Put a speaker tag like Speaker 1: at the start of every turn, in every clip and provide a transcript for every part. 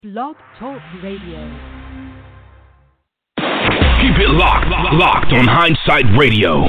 Speaker 1: Blog Talk Radio.
Speaker 2: Keep it locked on Hindsight Radio.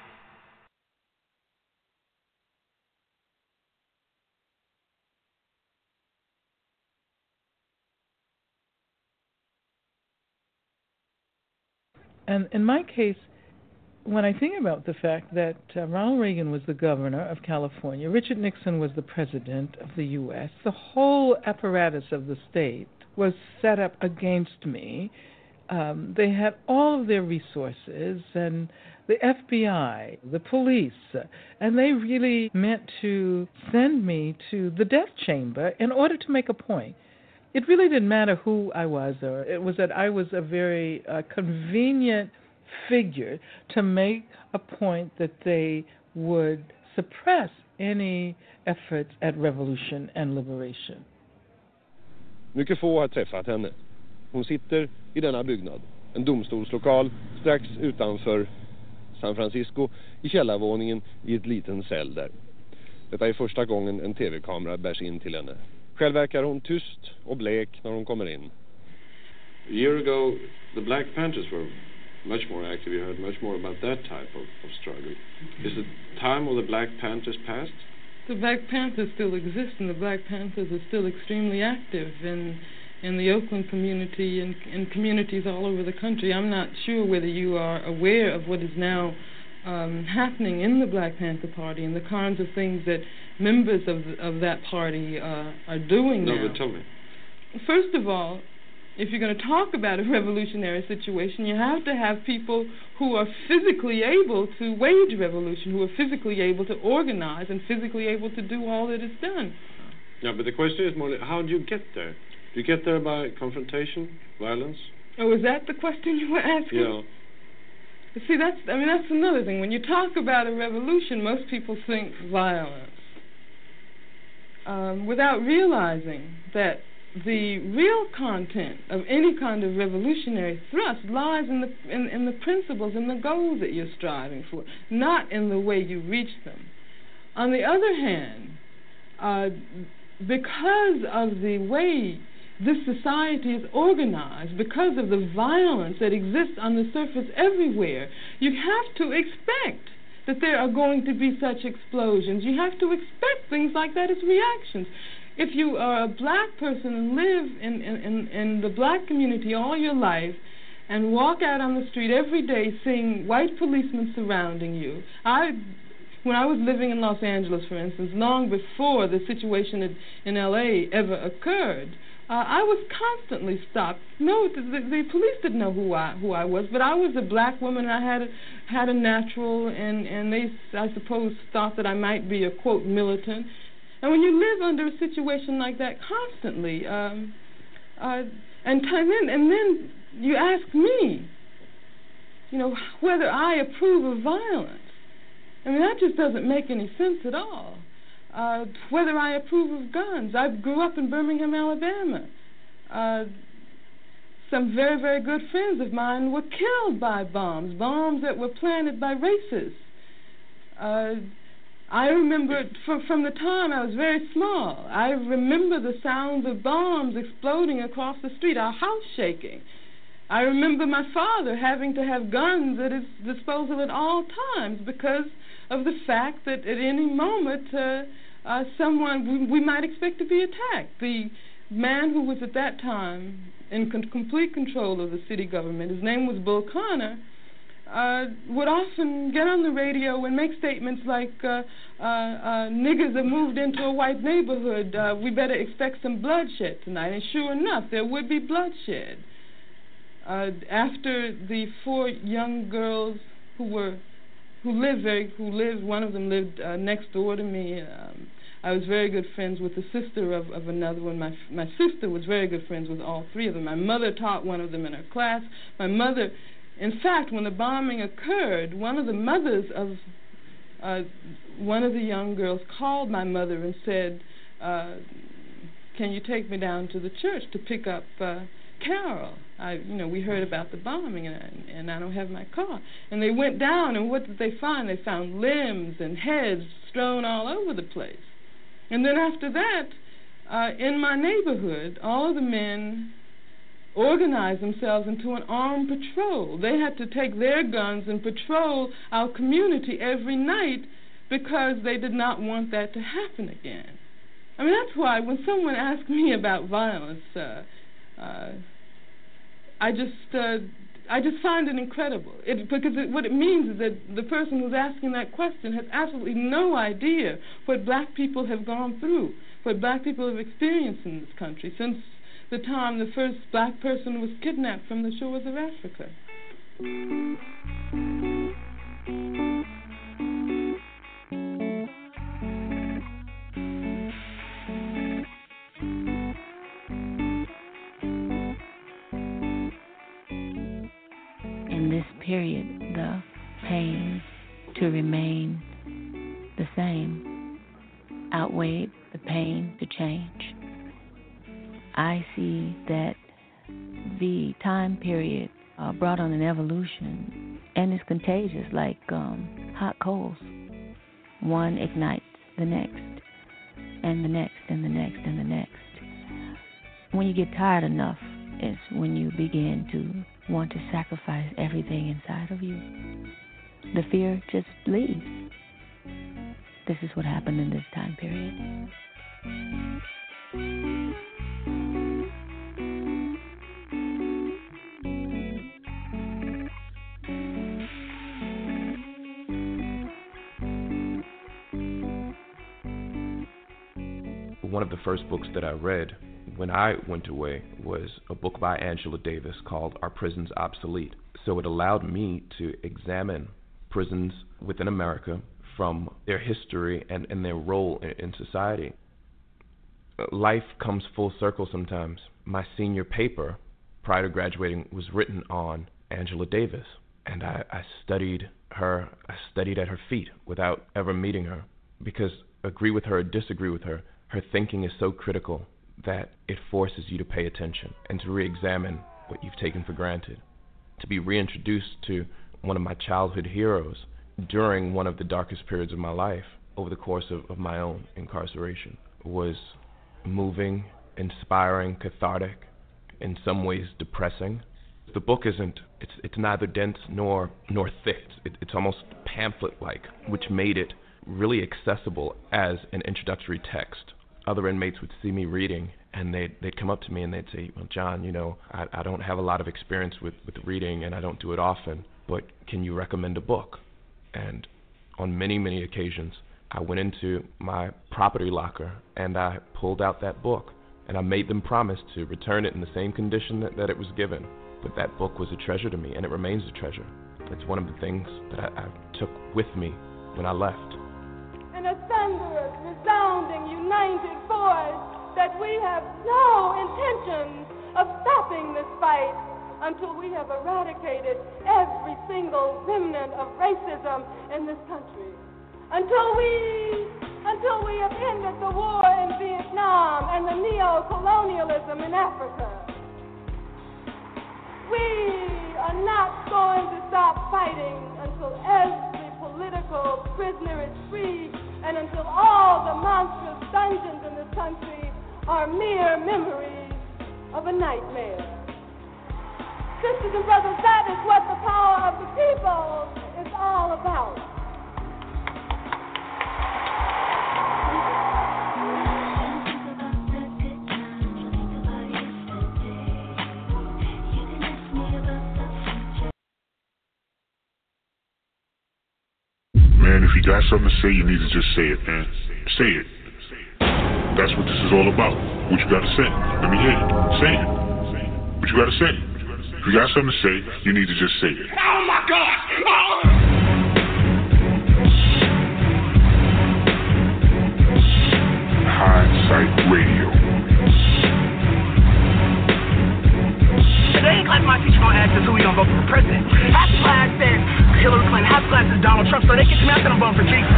Speaker 3: And in my case, when I think about the fact that Ronald Reagan was the governor of California, Richard Nixon was the president of the U.S., the whole apparatus of the state was set up against me. They had all of their resources, and the FBI, the police, and they really meant to send me to the death chamber in order to make a point. It really didn't matter who I was, or it was that I was a very convenient figure to make a point that they would suppress any efforts at revolution and liberation.
Speaker 4: Mycket få har träffat henne. Hon sitter i denna byggnad, en domstolslokal strax utanför San Francisco, i källarvåningen i ett liten cell där. Detta är första gången en tv-kamera bärs in till henne. Själv verkar hon tyst och blek när hon kommer in.
Speaker 5: A year ago, the Black Panthers were much more active. You heard much more about that type of struggle. Is the time of the Black Panthers past?
Speaker 3: The Black Panthers still exist, and the Black Panthers are still extremely active in the Oakland community and in communities all over the country. I'm not sure whether you are aware of what is now happening in the Black Panther Party and the kinds of things that members of that party are doing now.
Speaker 5: No, but tell me.
Speaker 3: First of all, if you're going to talk about a revolutionary situation, you have to have people who are physically able to wage revolution, who are physically able to organize and physically able to do all that is done.
Speaker 5: Yeah, but the question is more, how do you get there? Do you get there by confrontation, violence?
Speaker 3: Oh, is that the question you were asking?
Speaker 5: Yeah.
Speaker 3: See, that's another thing. When you talk about a revolution, most people think violence, without realizing that the real content of any kind of revolutionary thrust lies in the principles and the goals that you're striving for, not in the way you reach them. On the other hand, because of the way this society is organized, because of the violence that exists on the surface everywhere, you have to expect that there are going to be such explosions. You have to expect things like that as reactions. If you are a black person and live in the black community all your life and walk out on the street every day seeing white policemen surrounding you, when I was living in Los Angeles, for instance, long before the situation in L.A. ever occurred, I was constantly stopped. No, the police didn't know who I was, but I was a black woman, and I had a natural, and they, I suppose, thought that I might be a, quote, militant. And when you live under a situation like that constantly, and then you ask me, whether I approve of violence. I mean, that just doesn't make any sense at all. Whether I approve of guns. I grew up in Birmingham, Alabama. Some very, very good friends of mine were killed by bombs that were planted by racists. I remember from the time I was very small, I remember the sounds of bombs exploding across the street, our house shaking. I remember my father having to have guns at his disposal at all times because of the fact that at any moment we might expect to be attacked. The man who was at that time in complete control of the city government, his name was Bull Connor, would often get on the radio and make statements like, niggers have moved into a white neighborhood, we better expect some bloodshed tonight. And sure enough, there would be bloodshed. After the 4 young girls who lived, one of them lived next door to me. I was very good friends with the sister of another one. My sister was very good friends with all 3 of them. My mother taught one of them in her class. My mother, in fact, when the bombing occurred, one of the mothers of one of the young girls called my mother and said, can you take me down to the church to pick up Carol? We heard about the bombing, and I don't have my car. And they went down, and what did they find? They found limbs and heads strewn all over the place. And then after that, in my neighborhood, all the men organized themselves into an armed patrol. They had to take their guns and patrol our community every night because they did not want that to happen again. I mean, that's why when someone asks me about violence, I just find it incredible. What it means is that the person who's asking that question has absolutely no idea what black people have gone through, what black people have experienced in this country since the time the first black person was kidnapped from the shores of Africa.
Speaker 6: In this period, the pain to remain the same outweighed the pain to change. I see that the time period brought on an evolution, and it's contagious like hot coals. One ignites the next, and the next, and the next, and the next. When you get tired enough, it's when you begin to want to sacrifice everything inside of you. The fear just leaves. This is what happened in this time period.
Speaker 7: One of the first books that I read when I went away was a book by Angela Davis called Are Prisons Obsolete? So it allowed me to examine prisons within America from their history and their role in society. Life comes full circle sometimes. My senior paper prior to graduating was written on Angela Davis, and I studied her. I studied at her feet without ever meeting her, because agree with her or disagree with her, her thinking is so critical that it forces you to pay attention and to re-examine what you've taken for granted. To be reintroduced to one of my childhood heroes during one of the darkest periods of my life over the course of my own incarceration was moving, inspiring, cathartic, in some ways depressing. The book it's neither dense nor thick. It's almost pamphlet-like, which made it really accessible as an introductory text. Other inmates would see me reading, and they'd come up to me and they'd say, well, John, I don't have a lot of experience with reading, and I don't do it often, but can you recommend a book? And on many, many occasions, I went into my property locker and I pulled out that book, and I made them promise to return it in the same condition that it was given. But that book was a treasure to me, and it remains a treasure. It's one of the things that I took with me when I left.
Speaker 8: In a thunderous, resounding, united voice that we have no intention of stopping this fight until we have eradicated every single remnant of racism in this country. Until we have ended the war in Vietnam and the neo-colonialism in Africa. We are not going to stop fighting until every political prisoner is free and until all the monstrous dungeons in this country are mere memories of a nightmare. Sisters and brothers, that is what the power of the people is all about.
Speaker 9: Man, if you got something to say, you need to just say it, man. Say it. That's what this is all about. What you got to say. Let me hear it. Say it. What you got to say. If you got something to say, you need to just say it.
Speaker 2: Oh my God! Oh.
Speaker 9: Hindsight Radio.
Speaker 10: They ain't like my teacher gonna ask us who we gonna vote for president. Half the class says Hillary Clinton, half the class is Donald Trump, so they get to me, I said I'm voting for Jesus.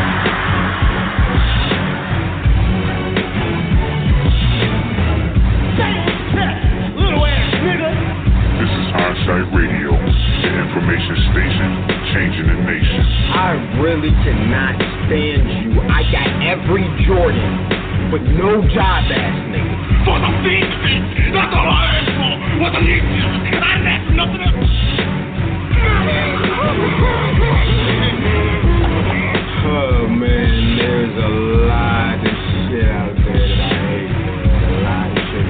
Speaker 2: Little ass nigga.
Speaker 9: This is Hindsight Radio, the information station changing the nation.
Speaker 11: I really cannot stand you. I got every Jordan but no job ass nigga.
Speaker 12: For the things, that's all I asked for. What the needs, and I didn't ask for nothing else.
Speaker 11: Oh man, there's a lot of shit out there that I hate, man. A lot of shit.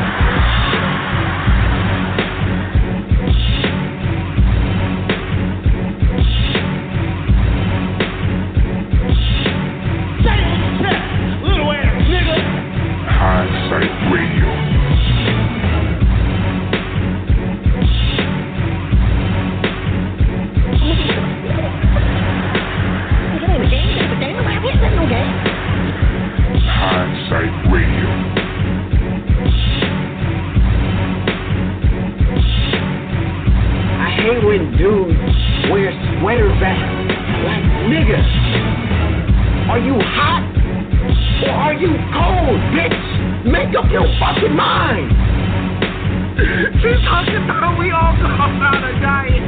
Speaker 12: Little ass nigga.
Speaker 9: Hindsight Radio. Hindsight Radio.
Speaker 11: I hate when dudes wear sweaters that like nigga. Are you hot or are you cold, bitch? Make up your fucking mind.
Speaker 12: She's talking about we all go on a diet.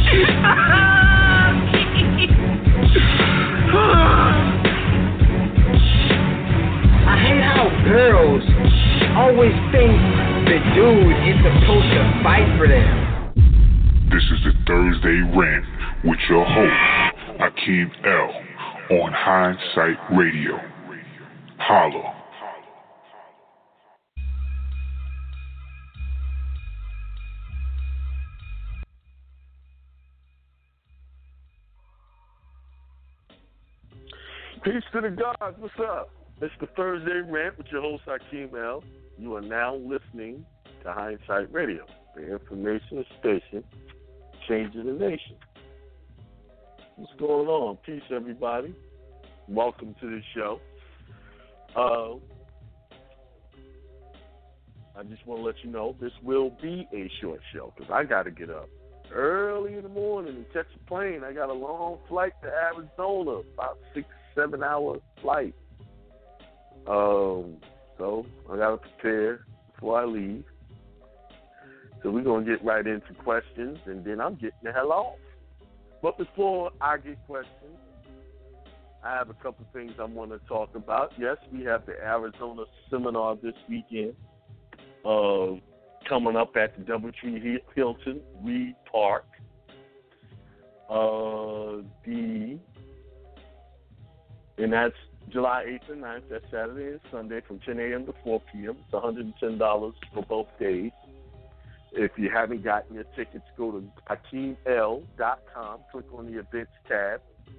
Speaker 11: I hate how girls always think the dude is supposed to fight for them.
Speaker 9: This is the Thursday Rant with your host, Akeem L. on Hindsight Radio. Holla.
Speaker 13: Peace to the gods. What's up? It's the Thursday Rant with your host, Hakeem L. You are now listening to Hindsight Radio, the information station changing the nation. What's going on? Peace, everybody. Welcome to the show. I just want to let you know this will be a short show because I got to get up early in the morning and catch a plane. I got a long flight to Arizona, about 6-7 hour flight. So I gotta prepare before I leave. So we're gonna get right into questions, and then I'm getting the hell off. But before I get questions, I have a couple things I want to talk about. Yes, we have the Arizona seminar this weekend, coming up at the DoubleTree Hilton Reed Park. And that's July 8th and 9th. That's Saturday and Sunday from 10 a.m. to 4 p.m. It's $110 for both days. If you haven't gotten your tickets, go to HakeemL.com, click on the events tab,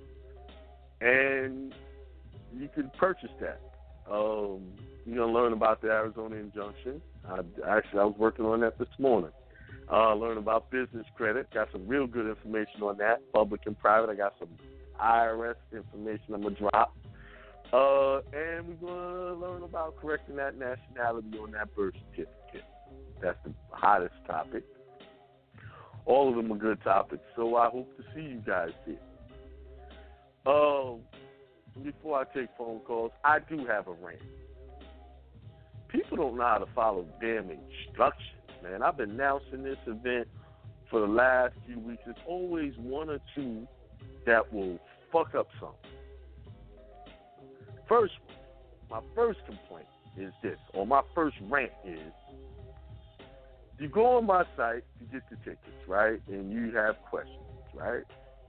Speaker 13: and you can purchase that. You're going to learn about the Arizona injunction. I was working on that this morning. Learn about business credit. Got some real good information on that, public and private. I got some IRS information I'm going to drop. And we're going to learn about correcting that nationality on that birth certificate. That's the hottest topic. All of them are good topics, so I hope to see you guys there. Before I take phone calls, I do have a rant. People don't know how to follow damn instructions, man. I've been announcing this event for the last few weeks. There's always one or two that will fuck up something. My first complaint is this, or my first rant is, you go on my site to get the tickets, right? And you have questions, right?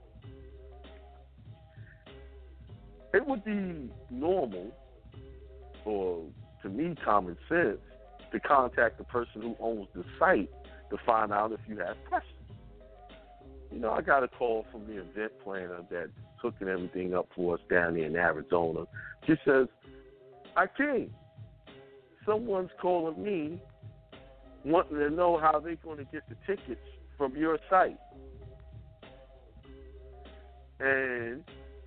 Speaker 13: It would be normal, or to me, common sense, to contact the person who owns the site to find out if you have questions. You know, I got a call from the event planner that's hooking everything up for us down there in Arizona. She says, Hakeem, someone's calling me wanting to know how they're going to get the tickets from your site. And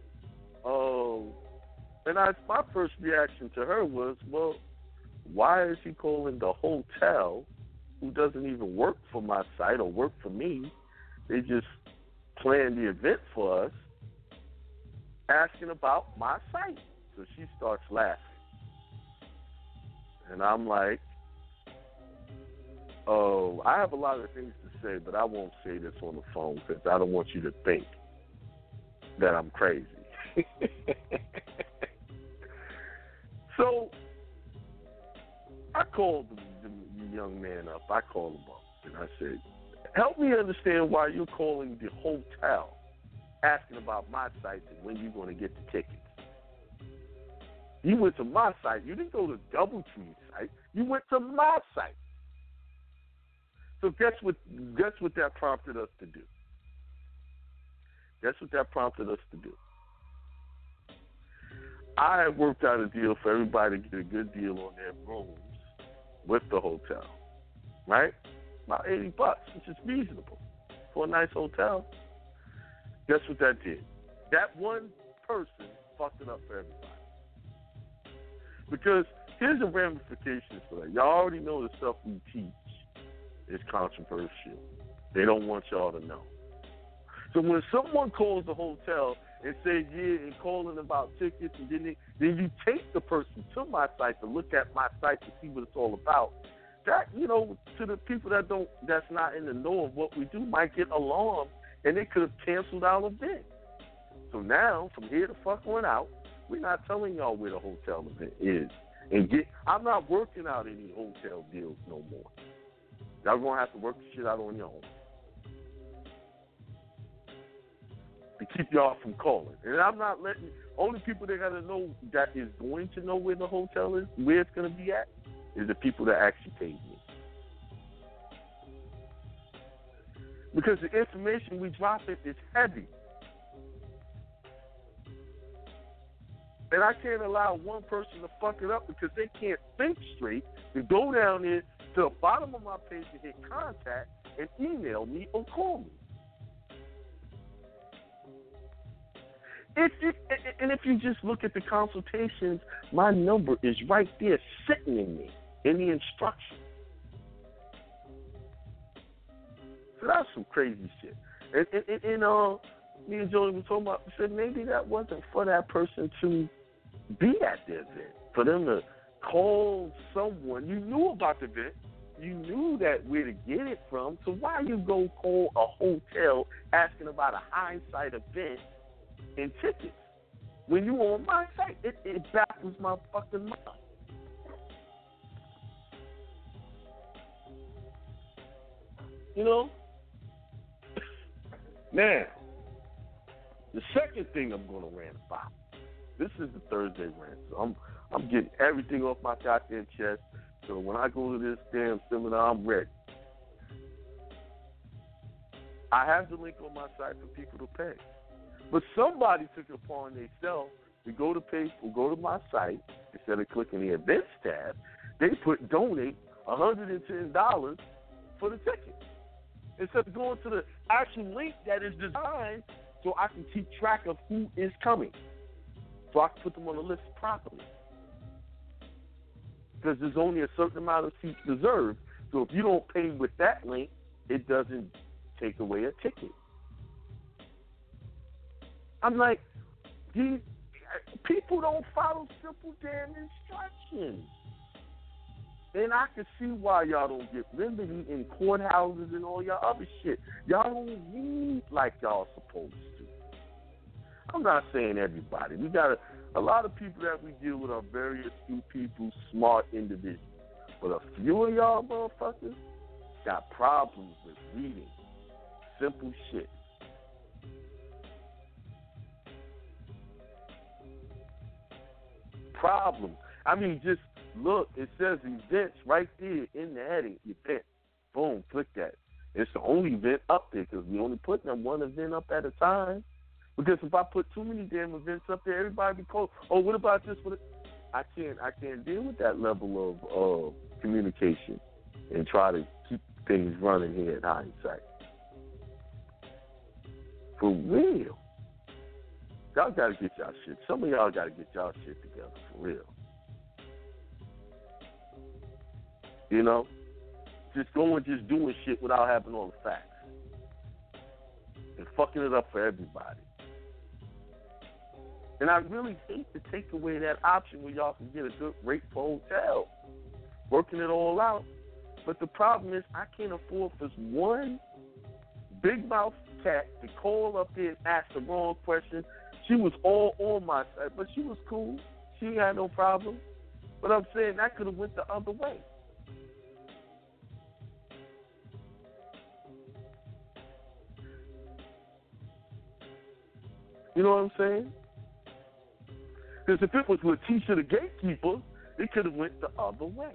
Speaker 13: my first reaction to her was, well, why is he calling the hotel who doesn't even work for my site or work for me? They just planned the event for us, asking about my site. So she starts laughing. And I'm like, oh, I have a lot of things to say, but I won't say this on the phone because I don't want you to think that I'm crazy. So called the young man up. I called him up, and I said, help me understand why you're calling the hotel asking about my site and when you're going to get the tickets. You went to my site. You didn't go to DoubleTree's site. You went to my site. So guess what that prompted us to do? Guess what that prompted us to do? I had worked out a deal for everybody to get a good deal on their rooms with the hotel, right? About $80, which is reasonable for a nice hotel. Guess what that did? That one person fucked it up for everybody. Because here's the ramifications for that. Y'all already know the stuff we teach is controversial. They don't want y'all to know. So when someone calls the hotel and says, yeah, and calling about tickets, and then you take the person to my site to look at my site to see what it's all about, that, you know, to the people that's not in the know of what we do might get alarmed, and they could have canceled our event. So now, from here to fuck on out, we're not telling y'all where the hotel event is. I'm not working out any hotel deals no more. Y'all going to have to work the shit out on your own to keep y'all from calling. And I'm not letting, only people that got to know that is going to know where the hotel is, where it's going to be at, is the people that actually paid me. Because the information we drop is heavy. And I can't allow one person to fuck it up because they can't think straight to go down there to the bottom of my page and hit contact and email me or call me. And if you just look at the consultations, my number is right there sitting in me in the instructions. So that's some crazy shit. And me and Jody were talking about, we said maybe that wasn't for that person to be at the event, for them to call someone. You knew about the event. You knew that where to get it from. So why you go call a hotel asking about a hindsight event and tickets when you on my site? It baffles my fucking mind. You know? Now, the second thing I'm going to rant about, this is the Thursday rant, so I'm getting everything off my goddamn chest, so when I go to this damn seminar, I'm ready. I have the link on my site for people to pay. But somebody took it upon themselves to go to my site, instead of clicking the events tab, they put donate $110 for the ticket. Instead of going to the actual link that is designed so I can keep track of who is coming. So I can put them on the list properly. Because there's only a certain amount of seats reserved. So if you don't pay with that link, it doesn't take away a ticket. I'm like, these people don't follow simple damn instructions. And I can see why y'all don't get remedy in courthouses and all y'all other shit. Y'all don't read like y'all supposed to. I'm not saying everybody. We got a lot of people that we deal with are very astute people, smart individuals. But a few of y'all motherfuckers got problems with reading simple shit. Problems. I mean, just look, it says events right there in the heading. Event. Boom, click that. It's the only event up there because we only put them one event up at a time. Because if I put too many damn events up there, everybody be called, oh, what about this? I can't deal with that level of communication and try to keep things running here at Hindsight. For real. Y'all got to get y'all shit. Some of y'all got to get y'all shit together for real. You know? Just going, just doing shit without having all the facts. And fucking it up for everybody. And I really hate to take away that option where y'all can get a good rate for hotel. Working it all out. But the problem is I can't afford for one big mouth cat to call up there and ask the wrong question. She was all on my side, but she was cool. She had no problem. But I'm saying that could have went the other way. You know what I'm saying? Because if it was Letitia the gatekeeper, it could have went the other way.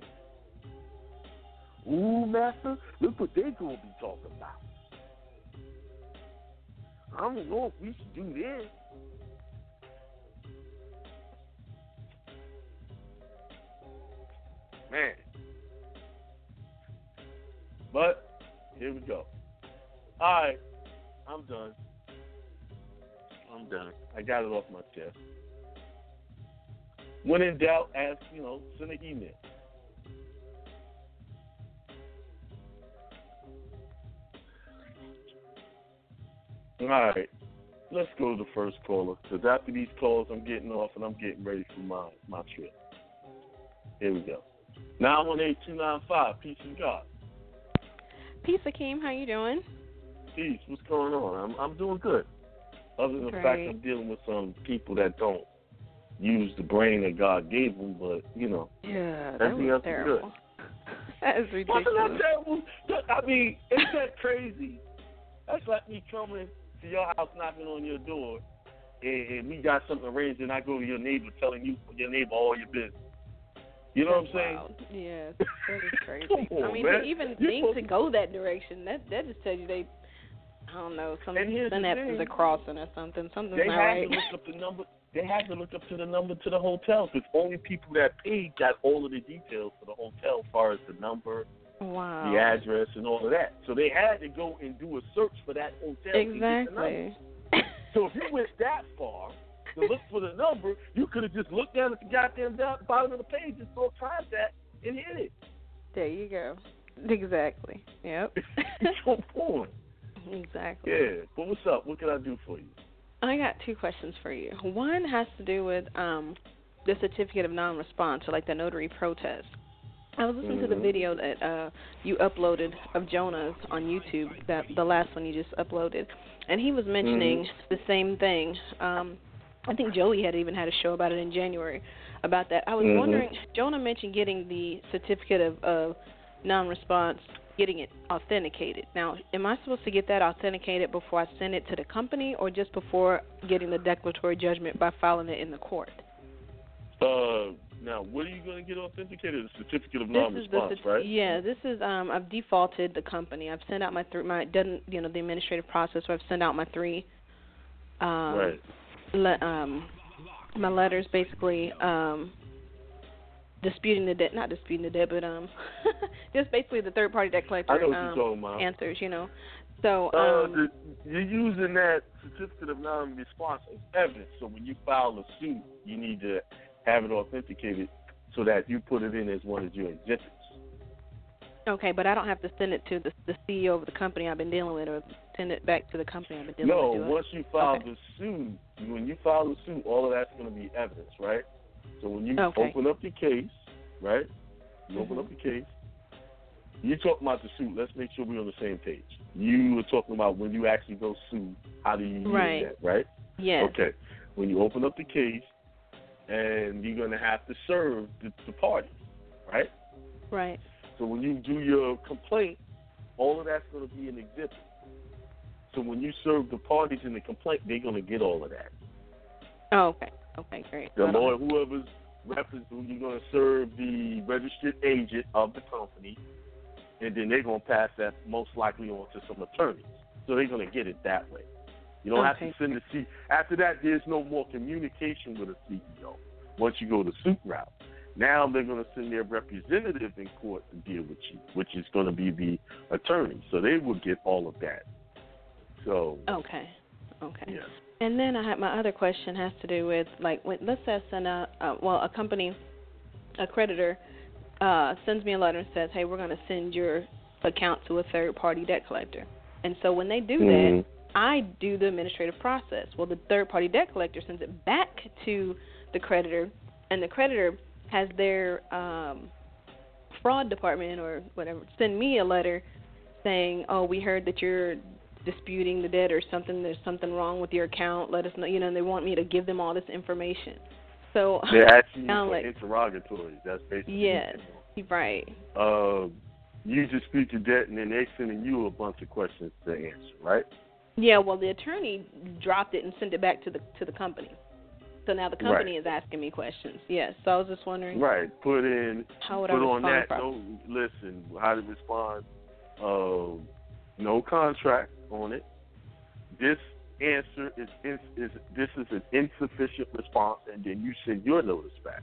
Speaker 13: Ooh, Master, look what they're going to be talking about. I don't know if we should do this. Man. But, here we go. All right. I'm done. I got it off my chest. When in doubt, ask, send an email. All right. Let's go to the first caller, because after these calls, I'm getting off and I'm getting ready for my trip. Here we go. 918-295, peace and God.
Speaker 14: Peace, Akeem. How you doing?
Speaker 13: Peace. What's going on? I'm doing good. Other than the fact I'm dealing with some people that don't use the brain that God gave them, but,
Speaker 14: yeah,
Speaker 13: everything else
Speaker 14: terrible.
Speaker 13: is good.
Speaker 14: That is ridiculous.
Speaker 13: Wasn't that terrible? I mean, isn't that crazy? That's like me coming to your house, knocking on your door, and we got something arranged, and I go to your neighbor telling your neighbor all your business. You know what I'm saying?
Speaker 14: Wow. Yes, that is crazy.
Speaker 13: Come on,
Speaker 14: I mean,
Speaker 13: man.
Speaker 14: to even think to go that direction, that just tells you they, I don't know, some synapses are crossing or something. Something's not right.
Speaker 13: They have to look up the number. They have to look up to the number to the hotel, because only people that paid got all of the details for the hotel, as far as the number, the address, and all of that. So they had to go and do a search for that hotel.
Speaker 14: Exactly.
Speaker 13: So if you went that far to look for the number, you could have just looked down at the goddamn bottom of the page and saw contact and hit it.
Speaker 14: There you go. Exactly. Yep.
Speaker 13: Come on.
Speaker 14: Exactly.
Speaker 13: Yeah. But what's up? What can I do for you?
Speaker 14: I got two questions for you. One has to do with the certificate of non-response, or like the notary protest. I was listening to the video that you uploaded of Jonah's on YouTube, the last one you just uploaded, and he was mentioning the same thing. I think Joey had even had a show about it in January about that. I was wondering, Jonah mentioned getting the certificate of non-response, getting it authenticated. Now, am I supposed to get that authenticated before I send it to the company, or just before getting the declaratory judgment by filing it in the court?
Speaker 13: Now, what are you going to get authenticated? A certificate of non-response, right?
Speaker 14: Yeah, this is, I've defaulted the company. I've sent out done the administrative process where I've sent out my three, my letters basically, disputing the debt, not disputing the debt, but just basically the third-party debt collector answers, So
Speaker 13: you're using that certificate of non-response as evidence. So when you file a suit, you need to have it authenticated so that you put it in as one of your exhibits.
Speaker 14: Okay, but I don't have to send it to the CEO of the company I've been dealing with, or send it back to the company I've been dealing with.
Speaker 13: No, once you file the suit, when you file the suit, all of that's going to be evidence, right? So when you open up the case, right? You open up the case. You're talking about the suit. Let's make sure we're on the same page. You were talking about when you actually go sue, how do you use that, right?
Speaker 14: Yes.
Speaker 13: Okay. When you open up the case, and you're going to have to serve the parties, right?
Speaker 14: Right.
Speaker 13: So when you do your complaint, all of that's going to be an exhibit. So when you serve the parties in the complaint, they're going to get all of that.
Speaker 14: Oh, okay. Okay, great.
Speaker 13: The lawyer, whoever's representing, you're going to serve the registered agent of the company, and then they're going to pass that most likely on to some attorneys. So they're going to get it that way. You don't have to send the CEO. After that, there's no more communication with a CEO once you go the suit route. Now they're going to send their representative in court to deal with you, which is going to be the attorney. So they will get all of that. So
Speaker 14: Okay.
Speaker 13: Yeah.
Speaker 14: And then my other question has to do with, like, let's say I send a company, a creditor, sends me a letter and says, hey, we're going to send your account to a third-party debt collector. And so when they do that, I do the administrative process. Well, the third-party debt collector sends it back to the creditor, and the creditor has their fraud department or whatever send me a letter saying, oh, we heard that you're disputing the debt or something. There's something wrong with your account. Let us know. And they want me to give them all this information. So
Speaker 13: they're actually interrogatories. That's basically
Speaker 14: right.
Speaker 13: You dispute your debt, and then they're sending you a bunch of questions to answer, right?
Speaker 14: Yeah, well, the attorney dropped it and sent it back to the company. So now the company is asking me questions. Yes, so I was just wondering.
Speaker 13: Right. Put
Speaker 14: how would I
Speaker 13: on that.
Speaker 14: properly?
Speaker 13: No, listen, how to respond. No contract on it. This answer is this is an insufficient response, and then you send your notice back.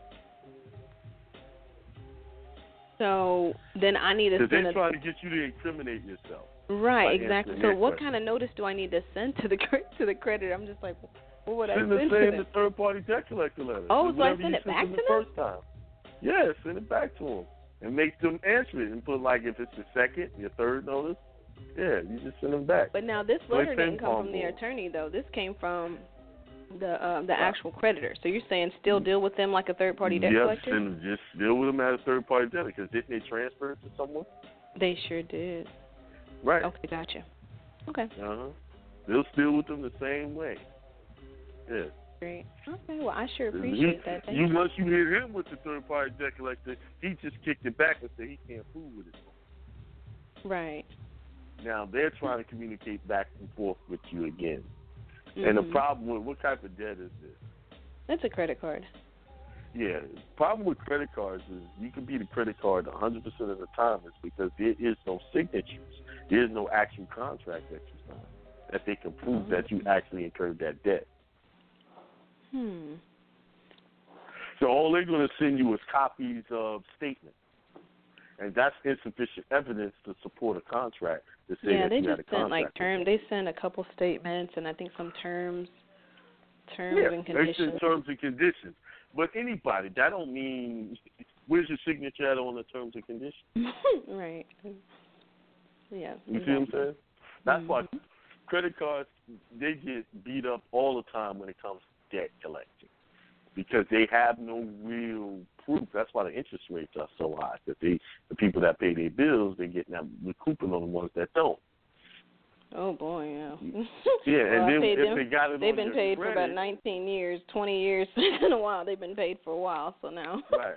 Speaker 14: So then I need to send
Speaker 13: they're trying to get you to incriminate yourself.
Speaker 14: Right, exactly. So what kind of notice do I need to send to the creditor? I'm just like, what would I send to them?
Speaker 13: Send the third-party debt collector letter.
Speaker 14: Oh, so I send it back to them?
Speaker 13: First time. Yeah, send it back to them. And make them answer it and put, like, if it's your second, your third notice, yeah, you just send them back.
Speaker 14: But now this letter didn't come from the attorney, though. This came from the actual creditor. So you're saying still deal with them like a third-party debt collector?
Speaker 13: Yes, just deal with them as a third-party debt, because didn't they transfer it to someone?
Speaker 14: They sure did.
Speaker 13: Right.
Speaker 14: Okay, gotcha. Okay.
Speaker 13: They'll deal with them the same way. Yeah.
Speaker 14: Great. Okay, well, I sure appreciate that. Thank you.
Speaker 13: Once you hit him with the third-party debt collector, he just kicked it back and said he can't fool with it.
Speaker 14: Right.
Speaker 13: Now they're trying to communicate back and forth with you again. And the problem with what type of debt is this?
Speaker 14: It's a credit card.
Speaker 13: Yeah. The problem with credit cards is you can be the credit card 100% of the time is because there is no signatures. There is no actual contract that you sign that they can prove that you actually incurred that debt. So all they're going to send you is copies of statements. And that's insufficient evidence to support a contract to say that you had a contract.
Speaker 14: They sent a couple statements and I think some terms and conditions.
Speaker 13: They send terms and conditions. But anybody, that don't mean, where's your signature at on the terms and conditions?
Speaker 14: Right. Yeah.
Speaker 13: You see what I'm saying? That's why credit cards, they get beat up all the time when it comes to debt collecting. Because they have no real proof. That's why the interest rates are so high. That the people that pay their bills, they're getting that recouping on the ones that don't.
Speaker 14: Oh boy, yeah.
Speaker 13: Yeah,
Speaker 14: well,
Speaker 13: and then if they got it,
Speaker 14: they've been paid for about 19 years, 20 years in a while. They've been paid for a while, so now.
Speaker 13: Right.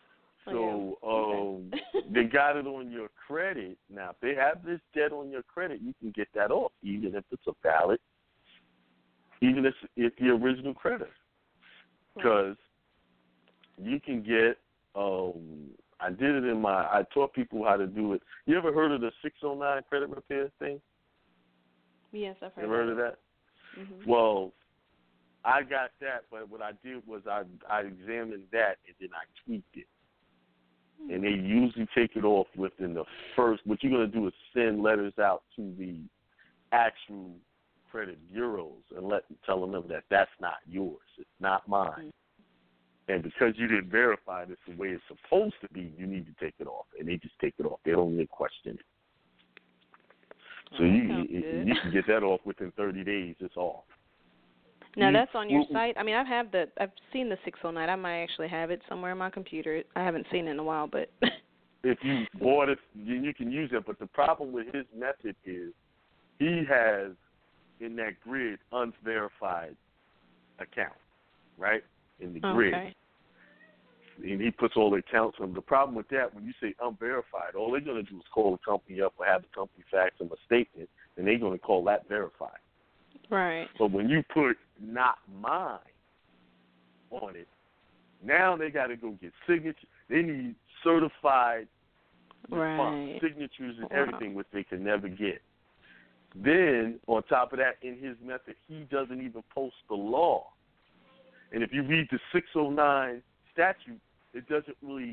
Speaker 13: So they got it on your credit. Now, if they have this debt on your credit, you can get that off, even if it's a valid, even if the original credit. Because you can get, I did it I taught people how to do it. You ever heard of the 609 credit repair thing?
Speaker 14: Yes, I've heard.
Speaker 13: Ever heard of that? Mm-hmm. Well, I got that, but what I did was I examined that and then I tweaked it. Mm-hmm. And they usually take it off within the first. What you're going to do is send letters out to the actual credit bureaus and tell them that that's not yours. It's not mine. Mm-hmm. And because you didn't verify this the way it's supposed to be, you need to take it off. And they just take it off. They don't even question it. So you can get that off within 30 days. It's off.
Speaker 14: Now that's on your site. I mean, I've seen the 609. I might actually have it somewhere on my computer. I haven't seen it in a while, but
Speaker 13: if you bought it, you can use it. But the problem with his method is he has in that grid unverified account, right? In the grid.
Speaker 14: Okay.
Speaker 13: And he puts all the accounts on. The problem with that, when you say unverified, all they're going to do is call the company up or have the company fax them a statement, and they're going to call that verified.
Speaker 14: Right.
Speaker 13: But when you put not mine on it, now they got to go get signatures. They need certified response, signatures and everything, which they can never get. Then, on top of that, in his method, he doesn't even post the law. And if you read the 609 statute, it doesn't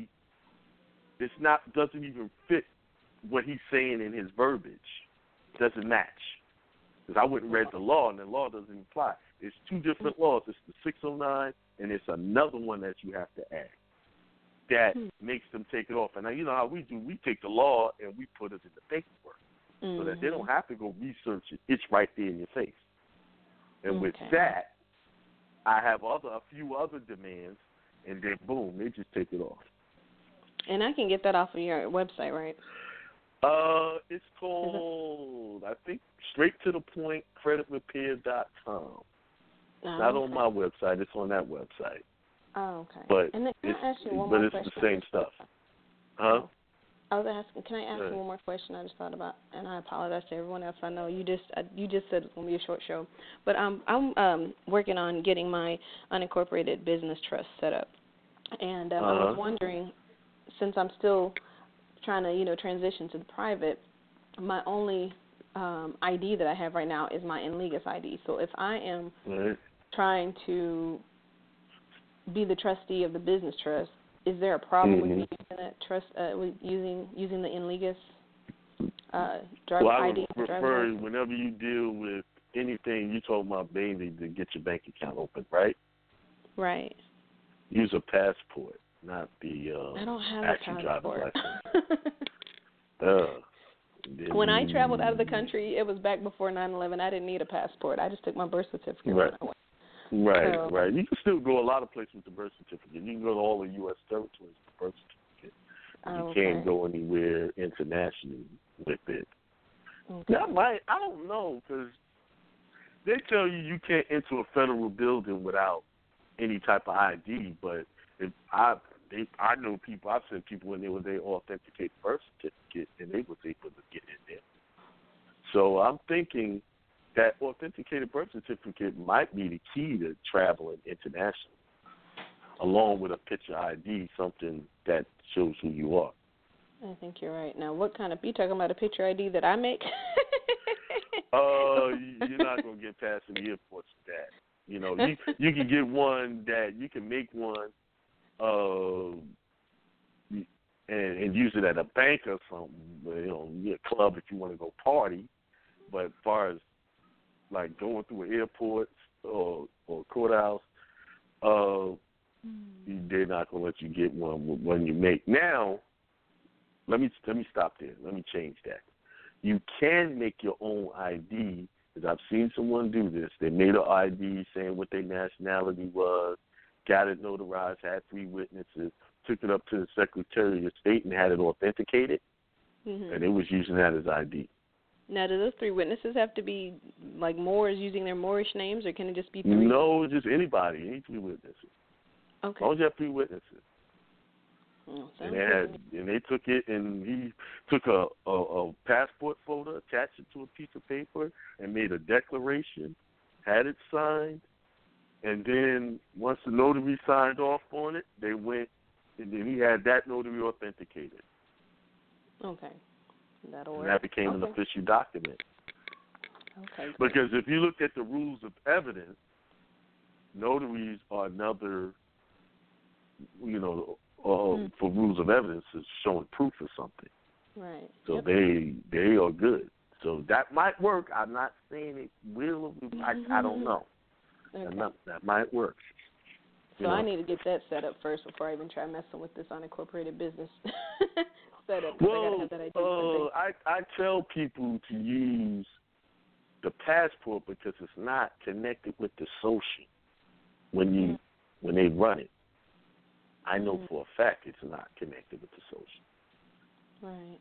Speaker 13: even fit what he's saying in his verbiage. It doesn't match. Because I wouldn't read the law, and the law doesn't apply. It's two different laws. It's the 609, and it's another one that you have to add that makes them take it off. And now, you know how we do. We take the law, and we put it in the paperwork so that they don't have to go research it. It's right there in your face. And with that, I have a few other demands, and then, boom, they just take it off.
Speaker 14: And I can get that off of your website, right?
Speaker 13: It's called, I think, Straight to the Point, creditrepair.com. Not on my website. It's on that website.
Speaker 14: Oh, okay.
Speaker 13: But
Speaker 14: and then can I ask you one
Speaker 13: but
Speaker 14: more
Speaker 13: it's
Speaker 14: question?
Speaker 13: The same stuff. Huh?
Speaker 14: I was asking, can I ask you one more question I just thought about, and I apologize to everyone else. I know you just said it's going to be a short show, but I'm working on getting my unincorporated business trust set up, and I was wondering, since I'm still trying to transition to the private, my only ID that I have right now is my Enligas ID. So if I am trying to be the trustee of the business trust, is there a problem with me using that trust, with using the Enligas driver ID?
Speaker 13: I would prefer whenever you deal with anything, you told my baby to get your bank account open, right?
Speaker 14: Right.
Speaker 13: Use a passport, not the
Speaker 14: I don't have
Speaker 13: actual
Speaker 14: a
Speaker 13: driver's
Speaker 14: passport. When I
Speaker 13: license.
Speaker 14: traveled out of the country, it was back before 9/11. I didn't need a passport. I just took my birth certificate when I went.
Speaker 13: Right. You can still go a lot of places with the birth certificate. You can go to all the U.S. territories with the birth certificate. You can't go anywhere internationally with it.
Speaker 14: Okay.
Speaker 13: I don't know, because they tell you can't enter a federal building without any type of ID. But if I know people, I've sent people in there with their authenticated birth certificate, and they was able to get in there. So I'm thinking that authenticated birth certificate might be the key to traveling internationally, along with a picture ID, something that shows who you are.
Speaker 14: I think you're right. Now, what kind of, you talking about a picture ID that I make?
Speaker 13: You're not going to get past the airports with that. You can get one that, you can make one and use it at a bank or something, a club if you want to go party. But as far as like going through an airport or courthouse, they're not going to let you get one when you make. Now, let me stop there. Let me change that. You can make your own ID, because I've seen someone do this. They made an ID saying what their nationality was, got it notarized, had 3 witnesses, took it up to the Secretary of State and had it authenticated, and they was using that as ID.
Speaker 14: Now, do those 3 witnesses have to be like Moors using their Moorish names, or can it just be 3?
Speaker 13: No, just anybody, any 3 witnesses.
Speaker 14: Okay.
Speaker 13: As long as you have 3 witnesses.
Speaker 14: Oh,
Speaker 13: and they took it, and he took a passport photo, attached it to a piece of paper, and made a declaration, had it signed, and then once the notary signed off on it, they went, and then he had that notary authenticated.
Speaker 14: Okay. That'll work.
Speaker 13: And that became an official document.
Speaker 14: Okay.
Speaker 13: Because if you look at the rules of evidence, notaries are another, for rules of evidence is showing proof of something.
Speaker 14: Right.
Speaker 13: So they are good. So that might work. I'm not saying it will. I don't know.
Speaker 14: Okay.
Speaker 13: That might work.
Speaker 14: So I need to get that set up first before I even try messing with this unincorporated business setup.
Speaker 13: Well, I tell people to use the passport because it's not connected with the social when they run it. I know for a fact it's not connected with the social.
Speaker 14: Right.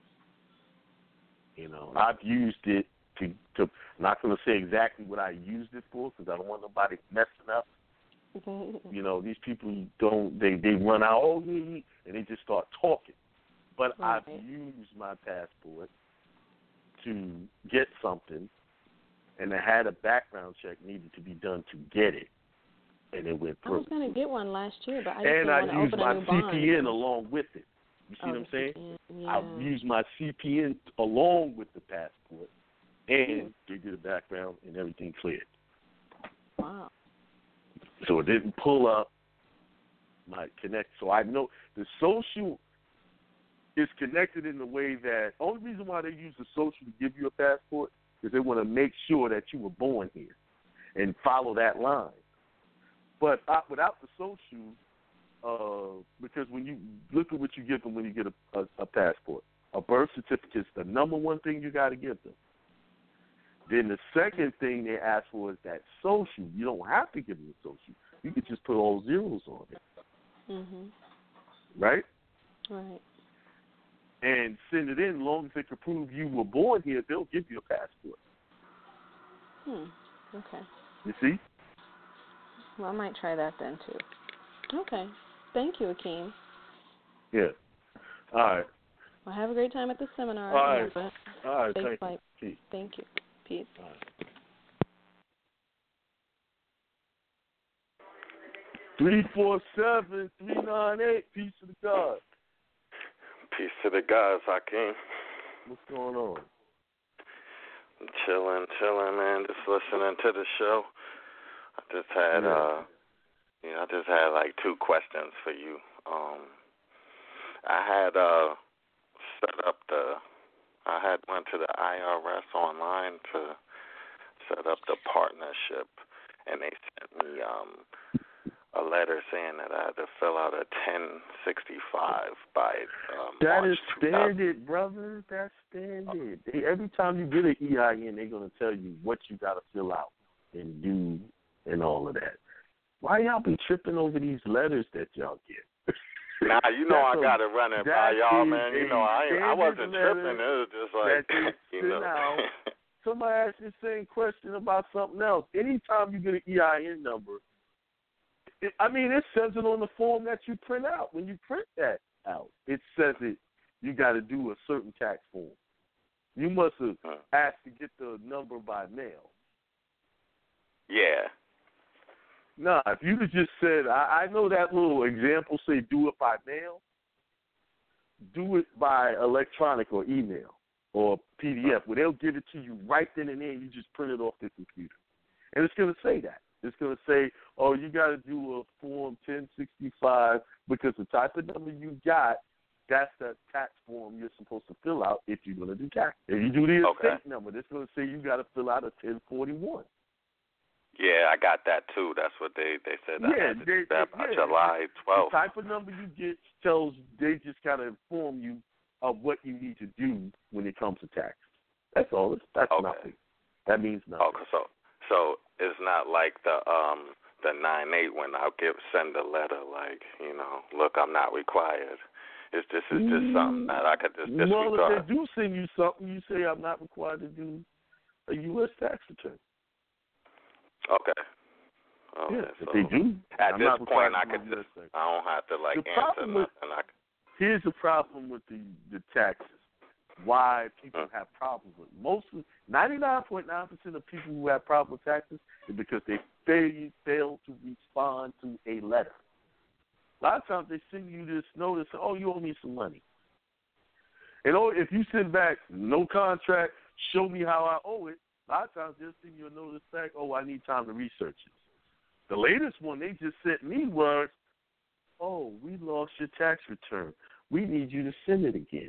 Speaker 13: I've used it to I'm not going to say exactly what I used it for because I don't want nobody messing up. These people they run out, and they just start talking. But I've used my passport to get something, and I had a background check needed to be done to get it, and it went through.
Speaker 14: I was going to get one last year, but I just didn't want to
Speaker 13: used
Speaker 14: open
Speaker 13: my
Speaker 14: a new bond.
Speaker 13: CPN along with it. You see what I'm saying? I used my CPN along with the passport, and they did a background, and everything cleared.
Speaker 14: Wow.
Speaker 13: So it didn't pull up my connect. So I know the social is connected in the way that only reason why they use the social to give you a passport is they want to make sure that you were born here and follow that line. But without the social, because when you look at what you give them when you get a passport, a birth certificate is the number one thing you got to give them. Then the second thing they ask for is that social. You don't have to give them a social. You could just put all zeros on it. Right?
Speaker 14: Right.
Speaker 13: And send it in. As long as they can prove you were born here, they'll give you a passport.
Speaker 14: Okay.
Speaker 13: You see?
Speaker 14: Well, I might try that then, too. Okay. Thank you, Akeem.
Speaker 13: Yeah. All right.
Speaker 14: Well, have a great time at the seminar.
Speaker 13: All right.
Speaker 14: Safe
Speaker 13: Thank
Speaker 14: flight.
Speaker 13: you. Peace.
Speaker 14: Thank you. Peace.
Speaker 13: 347-398. Peace to the God.
Speaker 15: Peace to the gods, Hakeem.
Speaker 13: What's going on?
Speaker 15: Chilling, man. Just listening to the show. I just had, like 2 questions for you. I went to the IRS online to set up the partnership, and they sent me a letter saying that I had to fill out a 1065 by
Speaker 13: That
Speaker 15: March
Speaker 13: is standard, brother. That's standard. Every time you get an EIN, they're going to tell you what you got to fill out and do and all of that. Why y'all be tripping over these letters that y'all get?
Speaker 15: Nah, I got to run it by y'all, man. I wasn't tripping. It was just like,
Speaker 13: Now, somebody asked the same question about something else. Anytime you get an EIN number, it says it on the form that you print out. When you print that out, it says it. You got to do a certain tax form. You must have asked to get the number by mail.
Speaker 15: Yeah.
Speaker 13: Nah, if you just said, I know that little example say do it by mail. Do it by electronic or email or PDF, where they'll give it to you right then and there. You just print it off the computer. And it's going to say that. It's going to say, oh, you got to do a Form 1065 because the type of number you got, that's the tax form you're supposed to fill out if you're going to do tax. If you do the estate number, it's going to say you got to fill out a 1041.
Speaker 15: Yeah, I got that too. That's what they said. By July 12th.
Speaker 13: The type of number you get they just kind of inform you of what you need to do when it comes to tax. That's all. That's nothing. That means nothing.
Speaker 15: Okay, so it's not like the 9/8 when I'll send a letter like, look, I'm not required. This is just something that I could just disregard.
Speaker 13: Well, if they do send you something, you say I'm not required to do a U.S. tax return.
Speaker 15: Okay.
Speaker 13: Yeah, if they do.
Speaker 15: At this point, I don't have to answer nothing.
Speaker 13: Here's the problem with the taxes. Why people have problems with it. 99.9% of people who have problems with taxes is because they fail to respond to a letter. A lot of times they send you this notice, oh, you owe me some money. And if you send back no contract, show me how I owe it, a lot of times they'll send you a notice back, oh, I need time to research it. The latest one they just sent me was, oh, we lost your tax return. We need you to send it again.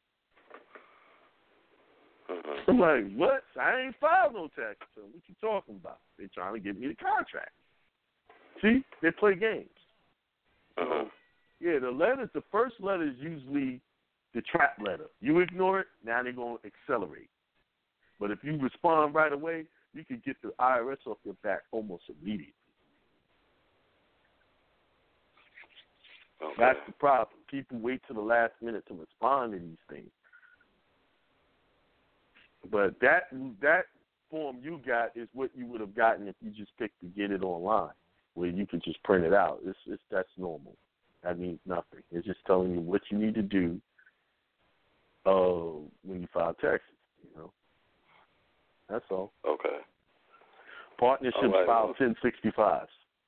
Speaker 13: I'm like, what? I ain't filed no tax return. What you talking about? They're trying to get me the contract. See? They play games. So, the first letter is usually the trap letter. You ignore it, now they're going to accelerate. But if you respond right away, you can get the IRS off your back almost immediately.
Speaker 15: Okay.
Speaker 13: That's the problem. People wait till the last minute to respond to these things. But that form you got is what you would have gotten if you just picked to get it online, where you could just print it out. That's normal. That means nothing. It's just telling you what you need to do when you file taxes. That's all.
Speaker 15: Okay.
Speaker 13: Partnerships file 1065s.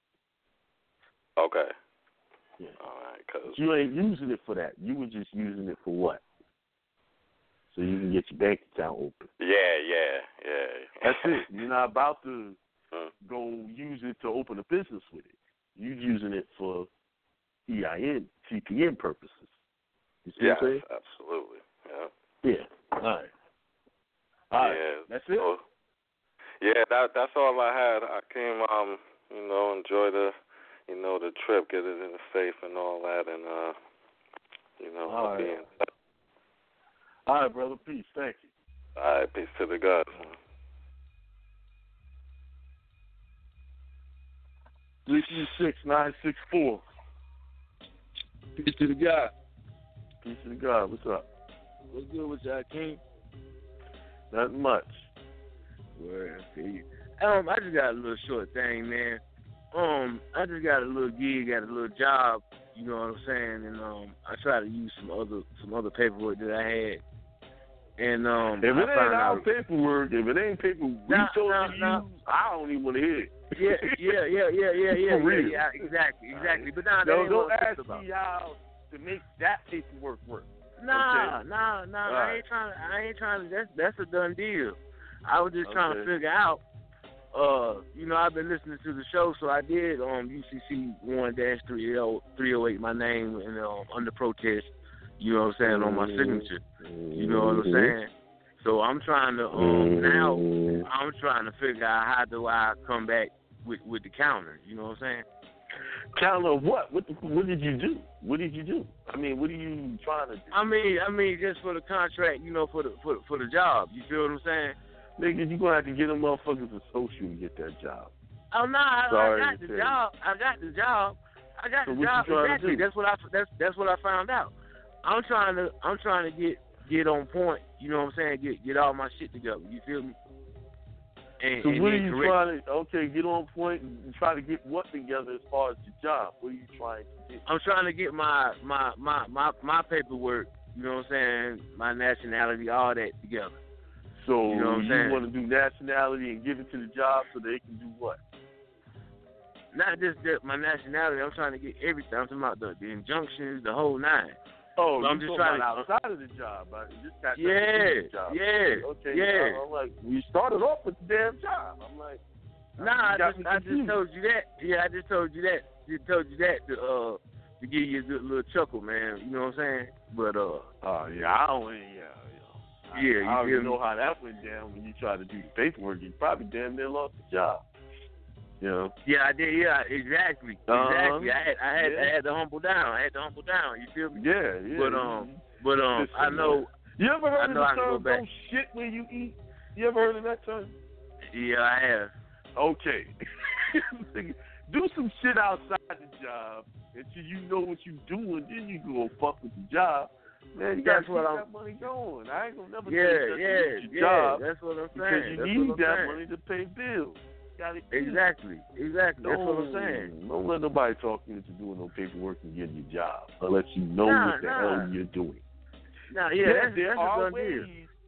Speaker 15: Okay.
Speaker 13: Yeah.
Speaker 15: All right. Cause
Speaker 13: you ain't using it for that. You were just using it for what? So you can get your bank account open.
Speaker 15: Yeah.
Speaker 13: That's it. You're not about to go use it to open a business with it. You're using it for EIN, TPN purposes. You see what I'm saying?
Speaker 15: Absolutely.
Speaker 13: Yeah. All right. That's it.
Speaker 15: So, that's all I had. I came, enjoy the trip, get it in safe and all that, and
Speaker 13: all
Speaker 15: be
Speaker 13: right.
Speaker 15: in touch.
Speaker 13: All right, brother. Peace. Thank you.
Speaker 15: All right. Peace to the God.
Speaker 13: 336-964. Peace to the God. Peace to the God. What's up?
Speaker 16: What's good with y'all, King?
Speaker 13: Nothing much.
Speaker 16: Well, I just got a little short thing, man. I just got a little gig, got a little job You know what I'm saying? And I tried to use some other paperwork that I had. And
Speaker 13: if it ain't our paperwork, if it ain't paperwork we told you to use, I don't even want to hear it.
Speaker 16: Yeah, exactly. But now
Speaker 13: don't ask me how to make that paperwork work.
Speaker 16: Nah. I ain't trying to. That's a done deal. I was just trying to figure out. I've been listening to the show, so I did UCC 1-308 my name and under protest. You know what I'm saying, on my signature. You know what I'm saying? So I'm trying to now I'm trying to figure out how do I come back with the counter. You know what I'm saying?
Speaker 13: Counter what? What did you do? What did you do? I mean, what are you trying to do?
Speaker 16: I mean, just for the contract, for the job. You feel what I'm saying?
Speaker 13: Nigga, you gonna have to get them motherfuckers social to get that job.
Speaker 16: Oh no, I got the job. I got the job. Exactly. That's what I found out. I'm trying to get on point. You know what I'm saying? Get all my shit together. You feel me?
Speaker 13: So what are you trying to? Get on point and try to get what together as far as your job? What are you trying to get?
Speaker 16: I'm trying to get my paperwork. You know what I'm saying? My nationality, all that together.
Speaker 13: So
Speaker 16: you know what I'm saying?
Speaker 13: Want to do nationality and give it to the job so they can do what?
Speaker 16: Not just my nationality. I'm trying to get everything. I'm talking about the injunctions, the whole nine.
Speaker 13: Oh,
Speaker 16: so I'm just trying to
Speaker 13: outside of the job. Just got
Speaker 16: job.
Speaker 13: Okay.
Speaker 16: Yeah.
Speaker 13: I'm like, we started off with the damn job. I'm like,
Speaker 16: I just told you that. Yeah, I just told you that. To give you a good little chuckle, man. You know what I'm saying? But
Speaker 13: I don't.
Speaker 16: You
Speaker 13: I don't know how that went down when you tried to do the paperwork. You probably damn near lost the job. You know?
Speaker 16: Yeah, I did. Yeah, exactly. Exactly. I had to humble down. You feel me?
Speaker 13: Yeah.
Speaker 16: But I know.
Speaker 13: You ever heard of the term "don't shit where you eat"? You ever heard of that term?
Speaker 16: Yeah, I have.
Speaker 13: Okay. Do some shit outside the job until you know what you're doing. Then you go fuck with the job. Man, you gotta keep that money going. I ain't gonna never tell you your job.
Speaker 16: That's what I'm
Speaker 13: Because
Speaker 16: saying.
Speaker 13: you need that money to pay bills.
Speaker 16: Exactly. That's what I'm saying.
Speaker 13: Don't let nobody talk you into doing no paperwork and getting your job unless you know what the hell you're doing.
Speaker 16: There
Speaker 13: are ways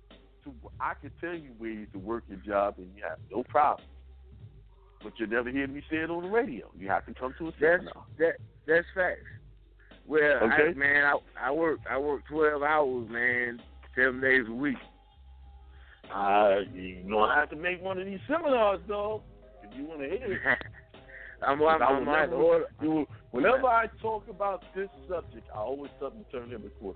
Speaker 13: I can tell you ways to work your job and you have no problem. But you'll never hear me say it on the radio. You have to come to a seminar.
Speaker 16: That's facts. Well,
Speaker 13: okay.
Speaker 16: I work 12 hours, man, 7 days a week.
Speaker 13: You're going to have to make one of these seminars, though, if you want to hear it. Whenever I talk about this subject, I always something to turn in the court.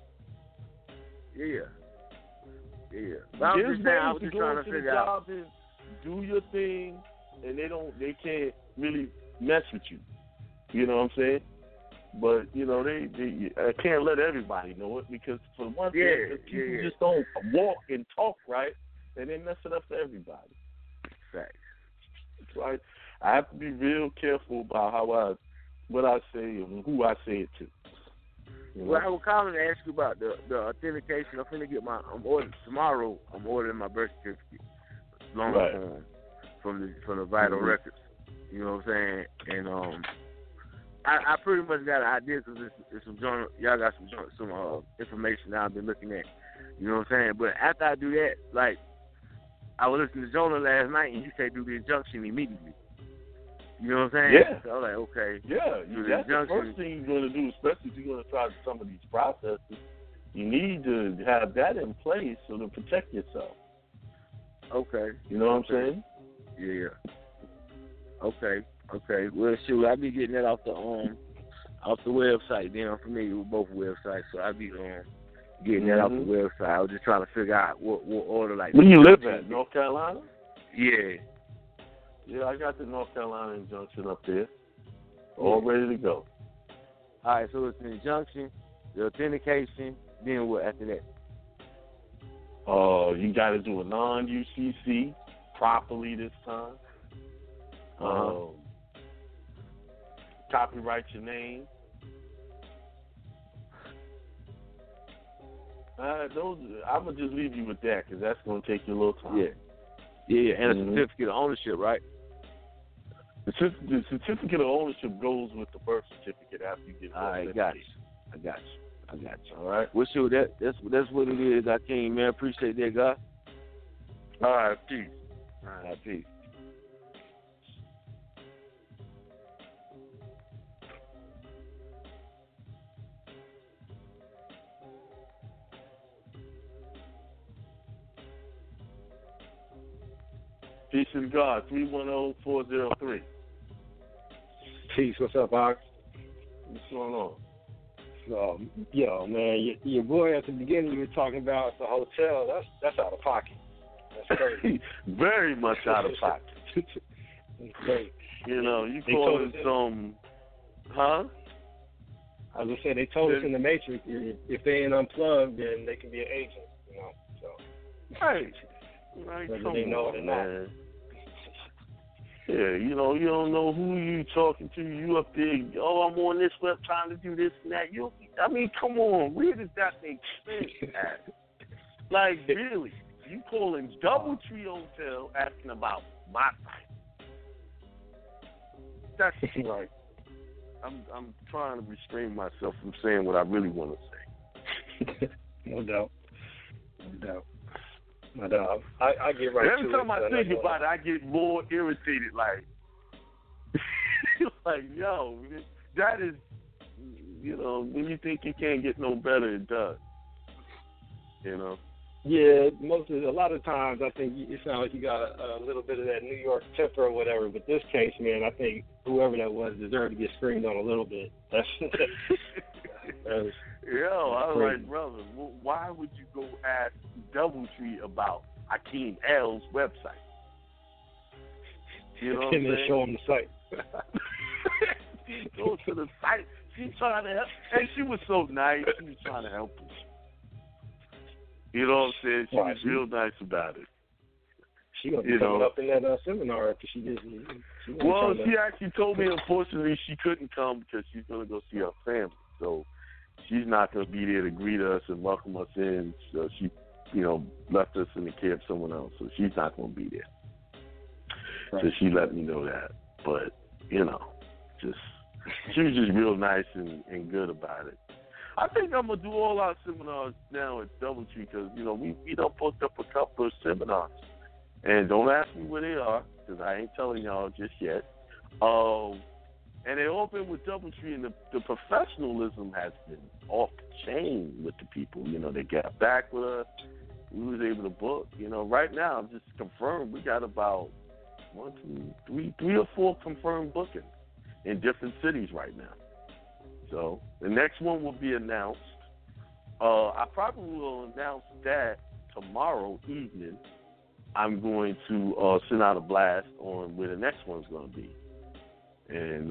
Speaker 16: Yeah. But I was just trying to figure out.
Speaker 13: Do your thing, and they can't really mess with you. You know what I'm saying? But, I can't let everybody know it because, for one thing, people just don't walk and talk right, and they mess it up for everybody.
Speaker 16: Facts.
Speaker 13: So I have to be real careful about what I say and who I say it to.
Speaker 16: Well, I was calling to ask you about the authentication. I'm finna get tomorrow. I'm ordering my birth certificate, long form from the Vital Records. You know what I'm saying? And I pretty much got an idea because it's some journal. Y'all got some information that I've been looking at. You know what I'm saying? But after I do that, like I was listening to Jonah last night, and he said do the injunction immediately. You know what I'm saying?
Speaker 13: Yeah.
Speaker 16: So I was like, okay.
Speaker 13: Yeah, that's the first thing you're going to do, especially if you're going to try some of these processes. You need to have that in place so to protect yourself.
Speaker 16: Okay.
Speaker 13: You know what I'm saying?
Speaker 16: Yeah. Okay. Well, shoot, I'll be getting that off the website. Then I'm familiar with both websites, so I'll be getting that off the website. I was just trying to figure out what order. Like,
Speaker 13: where you live at? North Carolina?
Speaker 16: Yeah.
Speaker 13: Yeah, I got the North Carolina injunction up there, all ready to go.
Speaker 16: All right, so it's the injunction, the authentication, then what after that?
Speaker 13: You got to do a non-UCC properly this time. Copyright your name. I'm going to just leave you with that because that's going to take you a little time.
Speaker 16: Yeah, and a certificate of ownership, right?
Speaker 13: The certificate of ownership goes with the birth certificate after you get.
Speaker 16: All right, got you. I got you.
Speaker 13: All right.
Speaker 16: Well, sure, that's what it is. I came, man. Appreciate that, guy.
Speaker 13: All right, peace.
Speaker 16: All right, peace.
Speaker 13: Peace and God. 310-403.
Speaker 17: Peace. What's up, Ox?
Speaker 13: What's going on?
Speaker 17: Yo, man, your boy at the beginning, you were talking about the hotel. That's out of pocket. That's crazy.
Speaker 13: Very much out of pocket.
Speaker 17: It's crazy.
Speaker 13: You know, you call it some, huh?
Speaker 17: I was gonna say, they told us in the Matrix, if they ain't unplugged, then they can be an agent. You know, so.
Speaker 13: Right.
Speaker 17: Whether they know it or not.
Speaker 13: Yeah, you know, you don't know who you talking to. You up there, I'm on this web trying to do this and that. I mean, come on, where does that make sense at? Like, really? You calling DoubleTree Hotel asking about my site? That's right. I'm trying to restrain myself from saying what I really want to say.
Speaker 17: No doubt. I get right to it.
Speaker 13: Every time I think about it, I get more irritated. Like, yo, that is, you know, when you think it can't get no better, it does. You know.
Speaker 17: Yeah, a lot of times I think it sounds like you got a little bit of that New York temper or whatever. But this case, man, I think whoever that was deserved to get screamed on a little bit. That's
Speaker 13: Yo, I was like, brother, why would you go ask DoubleTree about Hakeem L's website? You know what I'm saying?
Speaker 17: Show him the site.
Speaker 13: She goes to the site. She's trying to help. And she was so nice. She was trying to help him. You know what I'm saying? She was real nice about it.
Speaker 17: She gonna be coming up in that seminar after she did.
Speaker 13: Well, she actually told me, unfortunately, she couldn't come because she's going to go see her family. So she's not going to be there to greet us and welcome us in. So she, left us in the care of someone else. So she's not going to be there. Right. So she let me know that. But, she was just real nice and good about it. I think I'm going to do all our seminars now at DoubleTree because, we done booked up a couple of seminars. And don't ask me where they are because I ain't telling y'all just yet. And they all been with DoubleTree, and the professionalism has been off the chain with the people. They got back with us. We was able to book. Right now, I'm just confirmed. We got about 3 or 4 confirmed bookings in different cities right now. So the next one will be announced. I probably will announce that tomorrow evening. I'm going to send out a blast on where the next one's going to be. And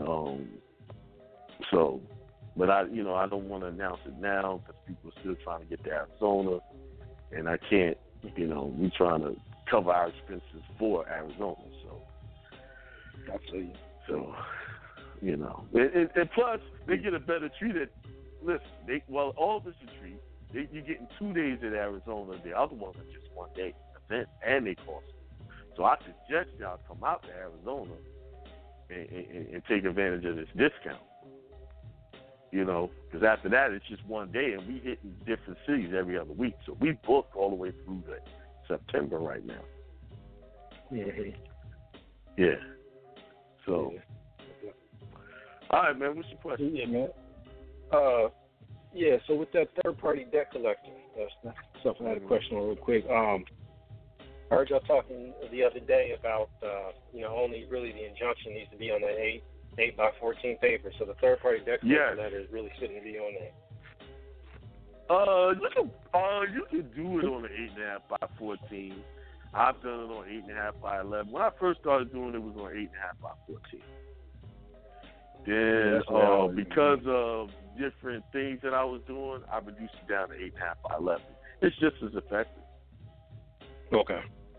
Speaker 13: but I don't want to announce it now because people are still trying to get to Arizona, and I can't, we're trying to cover our expenses for Arizona, so.
Speaker 17: Absolutely.
Speaker 13: So, and plus they get a better treat all this retreat, you're getting 2 days at Arizona. The other ones are just 1 day event, and they cost. So I suggest y'all come out to Arizona and take advantage of this discount. Because after that, it's just 1 day, and we hit in different cities every other week. So we book all the way through to September right now.
Speaker 17: Mm-hmm.
Speaker 13: Yeah. So, all right, man, what's your question?
Speaker 17: Yeah, man. So with that third-party debt collector, that's something I had a question on real quick. I heard y'all talking the other day about, only really the injunction needs to be on that 8 by 14 paper. So the third-party debt collector letter really shouldn't be on there.
Speaker 13: You can do it on the 8.5 by 14. I've done it on 8.5 by 11. When I first started doing it, it was on 8.5 by 14. Then, because of different things that I was doing, I reduced it down to 8.5 by 11. It's just as effective.
Speaker 17: Okay.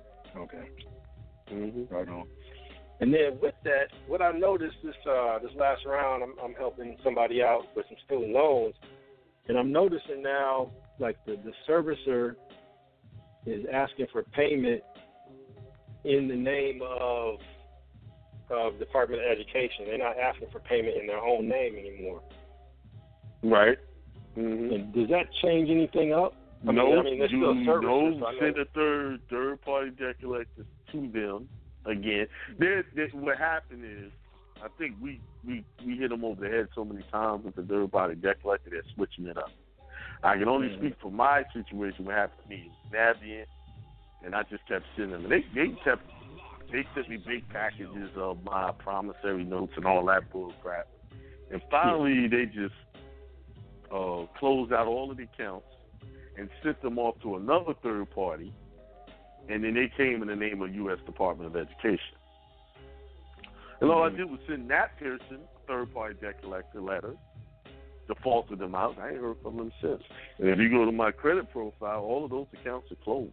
Speaker 13: Mm-hmm.
Speaker 17: Right on. And then with that, what I noticed this last round, I'm helping somebody out with some student loans, and I'm noticing now, like the servicer is asking for payment in the name of Department of Education. They're not asking for payment in their own name anymore.
Speaker 13: Right. Mm-hmm.
Speaker 17: And does that change anything up?
Speaker 13: No,
Speaker 17: they're still services, so
Speaker 13: send a third-party debt collectors to them again. What happened is, I think we hit them over the head so many times with the third-party debt collector, they're switching it up. I can only speak for my situation. What happened to me is Navient, and I just kept sending them. They sent me big packages of my promissory notes and all that bull crap. And finally, they just closed out all of the accounts and sent them off to another third party, and then they came in the name of U.S. Department of Education. And all I did was send Nat Pearson a third-party debt collector letter, defaulted them out, and I ain't heard from them since. And if you go to my credit profile, all of those accounts are closed.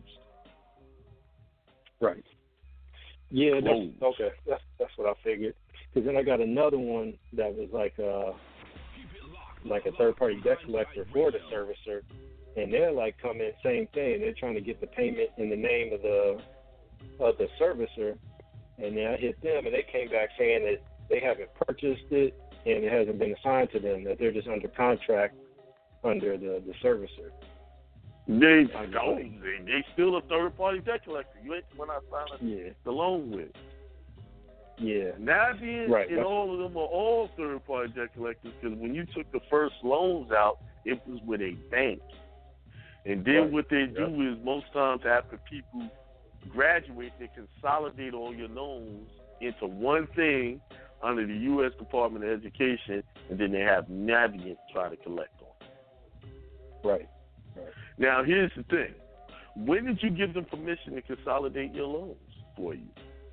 Speaker 17: Right. Yeah, that's what I figured. Because then I got another one that was like a third-party debt collector for the servicer, and they're like coming, same thing. They're trying to get the payment in the name of the servicer, and then I hit them, and they came back saying that they haven't purchased it and it hasn't been assigned to them, that they're just under contract under the servicer.
Speaker 13: They still a third-party debt collector. You ain't the one I signed the loan with.
Speaker 17: Yeah.
Speaker 13: Navient and all of them are all third-party debt collectors, because when you took the first loans out, it was with a bank. And then what they do is most times after people graduate, they consolidate all your loans into one thing under the U.S. Department of Education, and then they have Navient try to collect on it.
Speaker 17: Right.
Speaker 13: Now, here's the thing. When did you give them permission to consolidate your loans for you?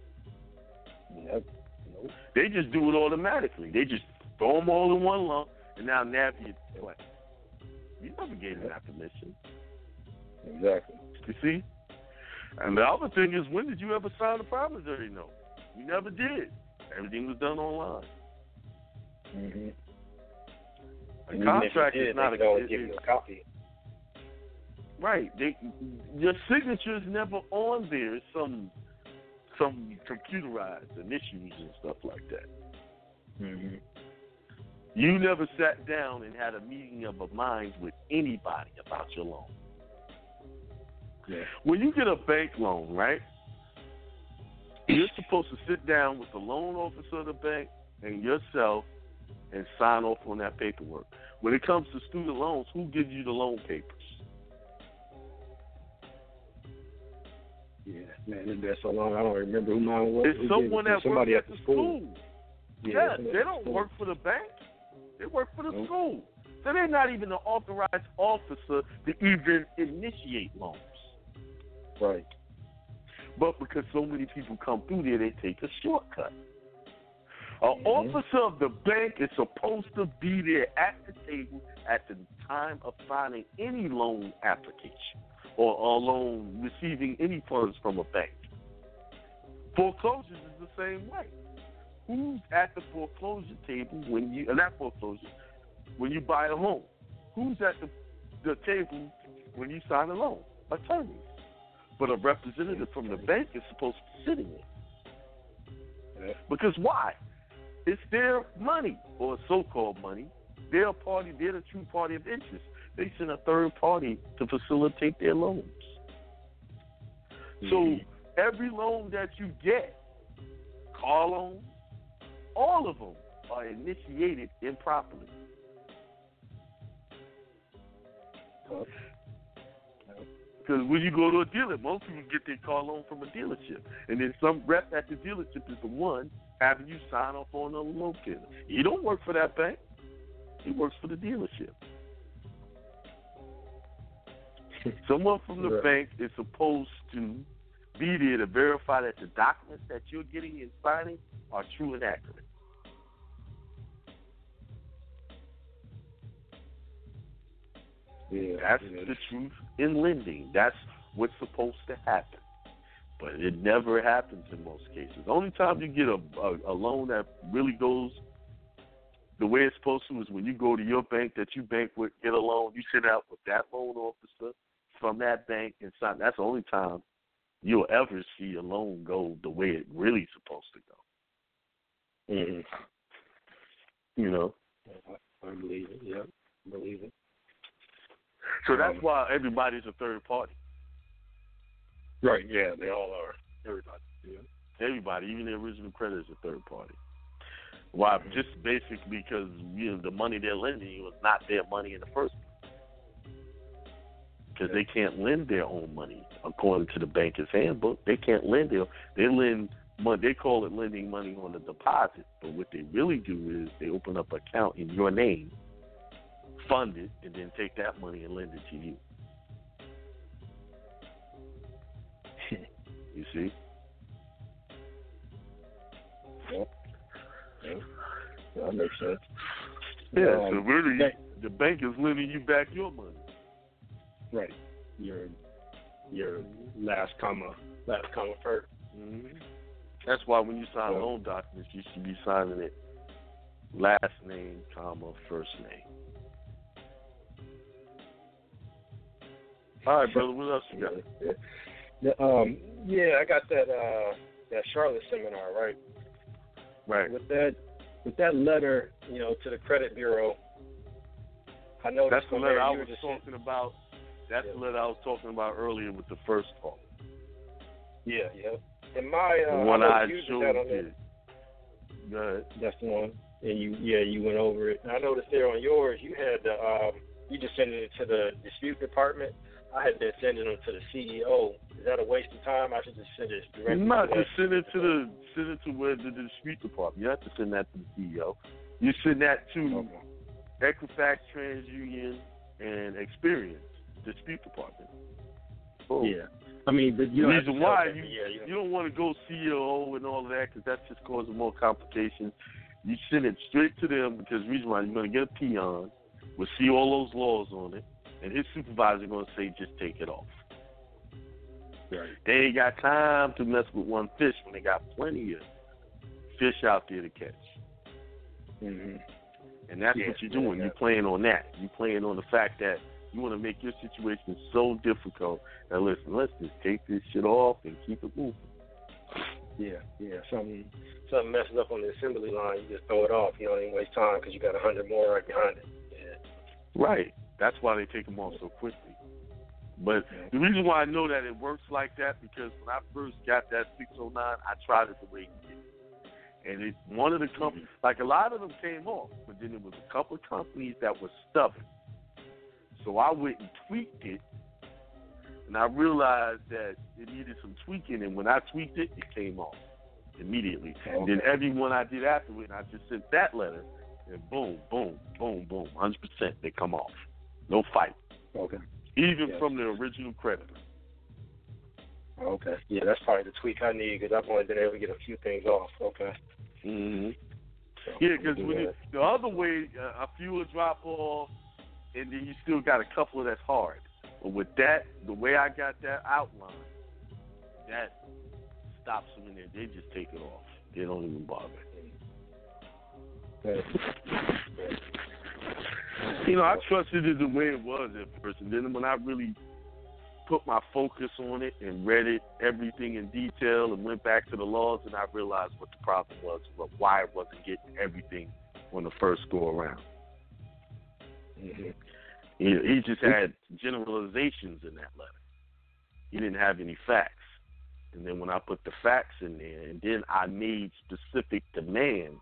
Speaker 13: They just do it automatically. They just throw them all in one lump, and now Navient collects. You never gave them that permission.
Speaker 17: Exactly.
Speaker 13: You see? And the other thing is, when did you ever sign a promissory note? You never did. Everything was done online.
Speaker 17: Mm-hmm.
Speaker 13: A contract is not
Speaker 17: a give you a copy.
Speaker 13: Right. Your signature's never on there. It's some computerized initials and stuff like that.
Speaker 17: Mm-hmm.
Speaker 13: You never sat down and had a meeting of the minds with anybody about your loan.
Speaker 17: Yeah.
Speaker 13: When you get a bank loan, right, you're supposed to sit down with the loan officer of the bank and yourself and sign off on that paperwork. When it comes to student loans, who gives you the loan papers?
Speaker 17: Yeah, man, it's been so long, I don't remember who mine was.
Speaker 13: It's someone that works at the school.
Speaker 17: Yeah,
Speaker 13: they don't work for the bank. They work for the school. So they're not even an authorized officer to even initiate loans.
Speaker 17: Right.
Speaker 13: But because so many people come through there, they take a shortcut. An officer of the bank is supposed to be there at the table at the time of signing any loan application or a loan receiving any funds from a bank. Foreclosures is the same way. Who's at the foreclosure table when you buy a home? Who's at the table when you sign a loan? Attorneys. But a representative from the bank is supposed to be sitting there. Because why? It's their money, or so-called money. They're the true party of interest. They send a third party to facilitate their loans. So every loan that you get, car loans, all of them are initiated improperly. Because when you go to a dealer, most people get their car loan from a dealership. And then some rep at the dealership is the one having you sign off on a loan kit. He don't work for that bank. He works for the dealership. Someone from the bank is supposed to be there to verify that the documents that you're getting and signing are true and accurate.
Speaker 17: Yeah,
Speaker 13: that's the truth in lending. That's what's supposed to happen. But it never happens in most cases. The only time you get a loan that really goes the way it's supposed to is when you go to your bank that you bank with, get a loan, you sit out with that loan officer from that bank and sign. That's the only time you'll ever see a loan go the way it really supposed to go.
Speaker 17: Mm-hmm.
Speaker 13: You know.
Speaker 17: I believe it. Yeah, I believe it.
Speaker 13: So that's why everybody's a third party.
Speaker 17: Right. Yeah, they all are. Everybody. Yeah.
Speaker 13: Everybody, even the original creditor, is a third party. Why? Just basically because the money they're lending you is not their money in the first place. Because they can't lend their own money according to the banker's handbook. They can't lend they lend money. They call it lending money on the deposit, but what they really do is they open up an account in your name, fund it, and then take that money and lend it to you. You see?
Speaker 17: Yeah, that makes sense.
Speaker 13: Yeah, so really, the bank is lending you back your money.
Speaker 17: Right. Your last comma first.
Speaker 13: Mm-hmm. That's why when you sign loan documents, you should be signing it last name, comma, first name. All right, brother. What else you got?
Speaker 17: I got that Charlotte seminar, right?
Speaker 13: Right.
Speaker 17: With that letter, to the credit bureau. I know
Speaker 13: that's the letter I was talking about. That's the letter I was talking about earlier with the first call.
Speaker 17: Yeah. And my
Speaker 13: the one I showed
Speaker 17: you.
Speaker 13: Go ahead.
Speaker 17: That's the one. And you went over it. And I noticed there on yours, you had you just sent it to the dispute department. I had been sending them to the CEO. Is that a waste of time? I should just send it directly.
Speaker 13: Not just send it to where the dispute department. You have to send that to the CEO. You send that to Equifax, TransUnion, and Experience dispute department.
Speaker 17: Oh. Yeah. I mean, but
Speaker 13: the reason why you don't want to go CEO and all of that because that's just causing more complications. You send it straight to them because the reason why you're going to get a peon, will see all those laws on it, and his supervisor is going to say, just take it off.
Speaker 17: Right.
Speaker 13: They ain't got time to mess with one fish when they got plenty of fish out there to catch.
Speaker 17: Mm-hmm.
Speaker 13: And that's what you're doing. You're playing on that. You're playing on the fact that you want to make your situation so difficult that, listen, let's just take this shit off and keep it moving.
Speaker 17: Yeah. Something messes up on the assembly line, you just throw it off. You don't even waste time because you got 100 more right behind it. Yeah.
Speaker 13: Right. That's why they take them off so quickly. But the reason why I know that it works like that because when I first got that 609, I tried it the way he did. And one of the companies, like a lot of them came off, but then there was a couple of companies that were stubborn. So I went and tweaked it, and I realized that it needed some tweaking, and when I tweaked it, it came off immediately. Okay. And then everyone I did afterward, I just sent that letter, and boom, boom, boom, boom, 100% they come off. No fight.
Speaker 17: Okay.
Speaker 13: Even from the original creditor.
Speaker 17: Okay. Yeah, that's probably the tweak I need because I've only been able to get a few things off. Okay.
Speaker 13: Mm-hmm. So yeah, because the other way, a few will drop off, and then you still got a couple that's hard. But with that, the way I got that outline, that stops them in there. They just take it off. They don't even bother. I trusted it the way it was at first, and then when I really put my focus on it and read it, everything in detail, and went back to the laws, and I realized what the problem was, why it wasn't getting everything on the first go around.
Speaker 17: Mm-hmm.
Speaker 13: He just had generalizations in that letter. He didn't have any facts. And then when I put the facts in there, and then I made specific demands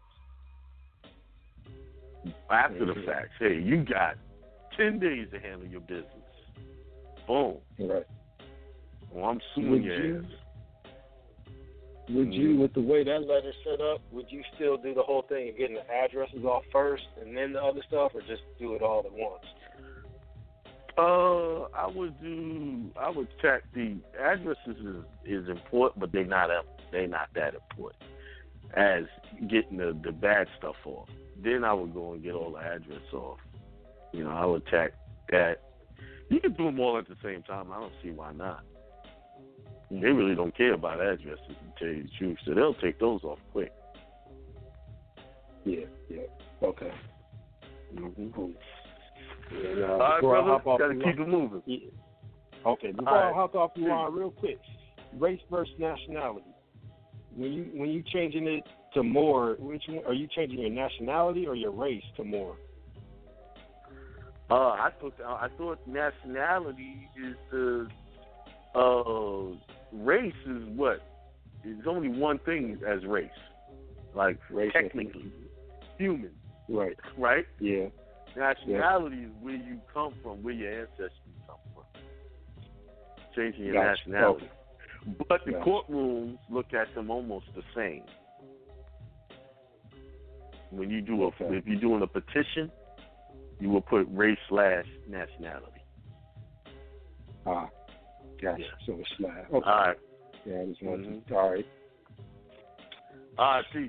Speaker 13: after the facts. Hey, you got 10 days to handle your business. Boom.
Speaker 17: Right.
Speaker 13: Well, I'm suing your ass.
Speaker 17: Would you, with the way that letter's set up, would you still do the whole thing of getting the addresses off first and then the other stuff, or just do it all at once?
Speaker 13: I would check the addresses is important, but they're not that important as getting the bad stuff off. Then I would go and get all the address off. I would check that. You can do them all at the same time. I don't see why not. They really don't care about addresses, to tell you the truth, so they'll take those off quick.
Speaker 17: Yeah. Okay.
Speaker 13: Mm-hmm.
Speaker 17: Cool.
Speaker 13: All right, brother. Got to keep it moving.
Speaker 17: Yeah. Okay. Before I hop off the line real quick, race versus nationality. When you changing it to more, which one, are you changing your nationality or your race to more?
Speaker 13: I thought nationality is the race is what? It's only one thing as race. Like race technically, human.
Speaker 17: Right.
Speaker 13: Right?
Speaker 17: Yeah.
Speaker 13: Nationality is where you come from, where your ancestors come from. Changing your nationality. Okay. But the courtrooms look at them almost the same. When you do if you're doing a petition, you will put race/nationality.
Speaker 17: Gotcha. Yeah. So it's slash. Okay.
Speaker 13: All right.
Speaker 17: Yeah, I just wanted to. All right.
Speaker 13: All right, see.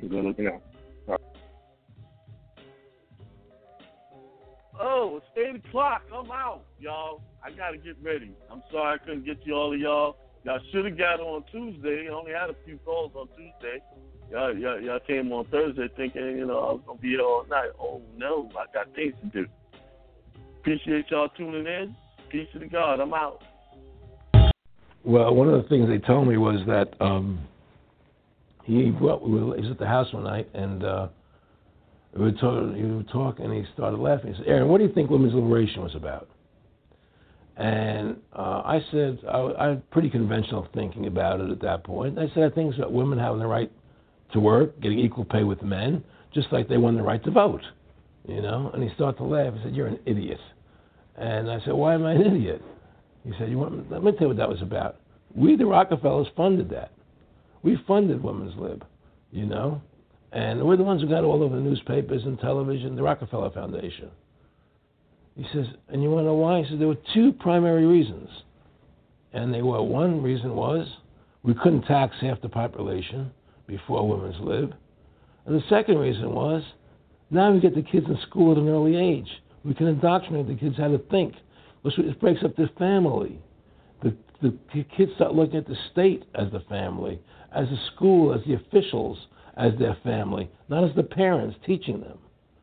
Speaker 13: Oh, it's 8 o'clock. I'm out, y'all. I got to get ready. I'm sorry I couldn't get to all of y'all. Y'all should have got on Tuesday. I only had a few calls on Tuesday. Y'all came on Thursday thinking, I was going to be here all night. Oh, no, I got things to do. Appreciate y'all tuning in. Peace to God. I'm out.
Speaker 18: Well, one of the things they told me was that he was at the house one night, and we were talking, and he started laughing. He said, Aaron, what do you think women's liberation was about? And I said, I had pretty conventional thinking about it at that point. I said, I think it's about women having the right to work, getting equal pay with men, just like they won the right to vote, And he started to laugh. He said, you're an idiot. And I said, why am I an idiot? He said, let me tell you what that was about. We, the Rockefellers, funded that. We funded Women's Lib, And we're the ones who got all over the newspapers and television, the Rockefeller Foundation. He says, and you want to know why? He said, there were two primary reasons. And they were, one reason was we couldn't tax half the population before Women's Lib. And the second reason was, now we get the kids in school at an early age. We can indoctrinate the kids how to think. It breaks up the family. The kids start looking at the state as the family, as the school, as the officials, as their family, not as the parents teaching them.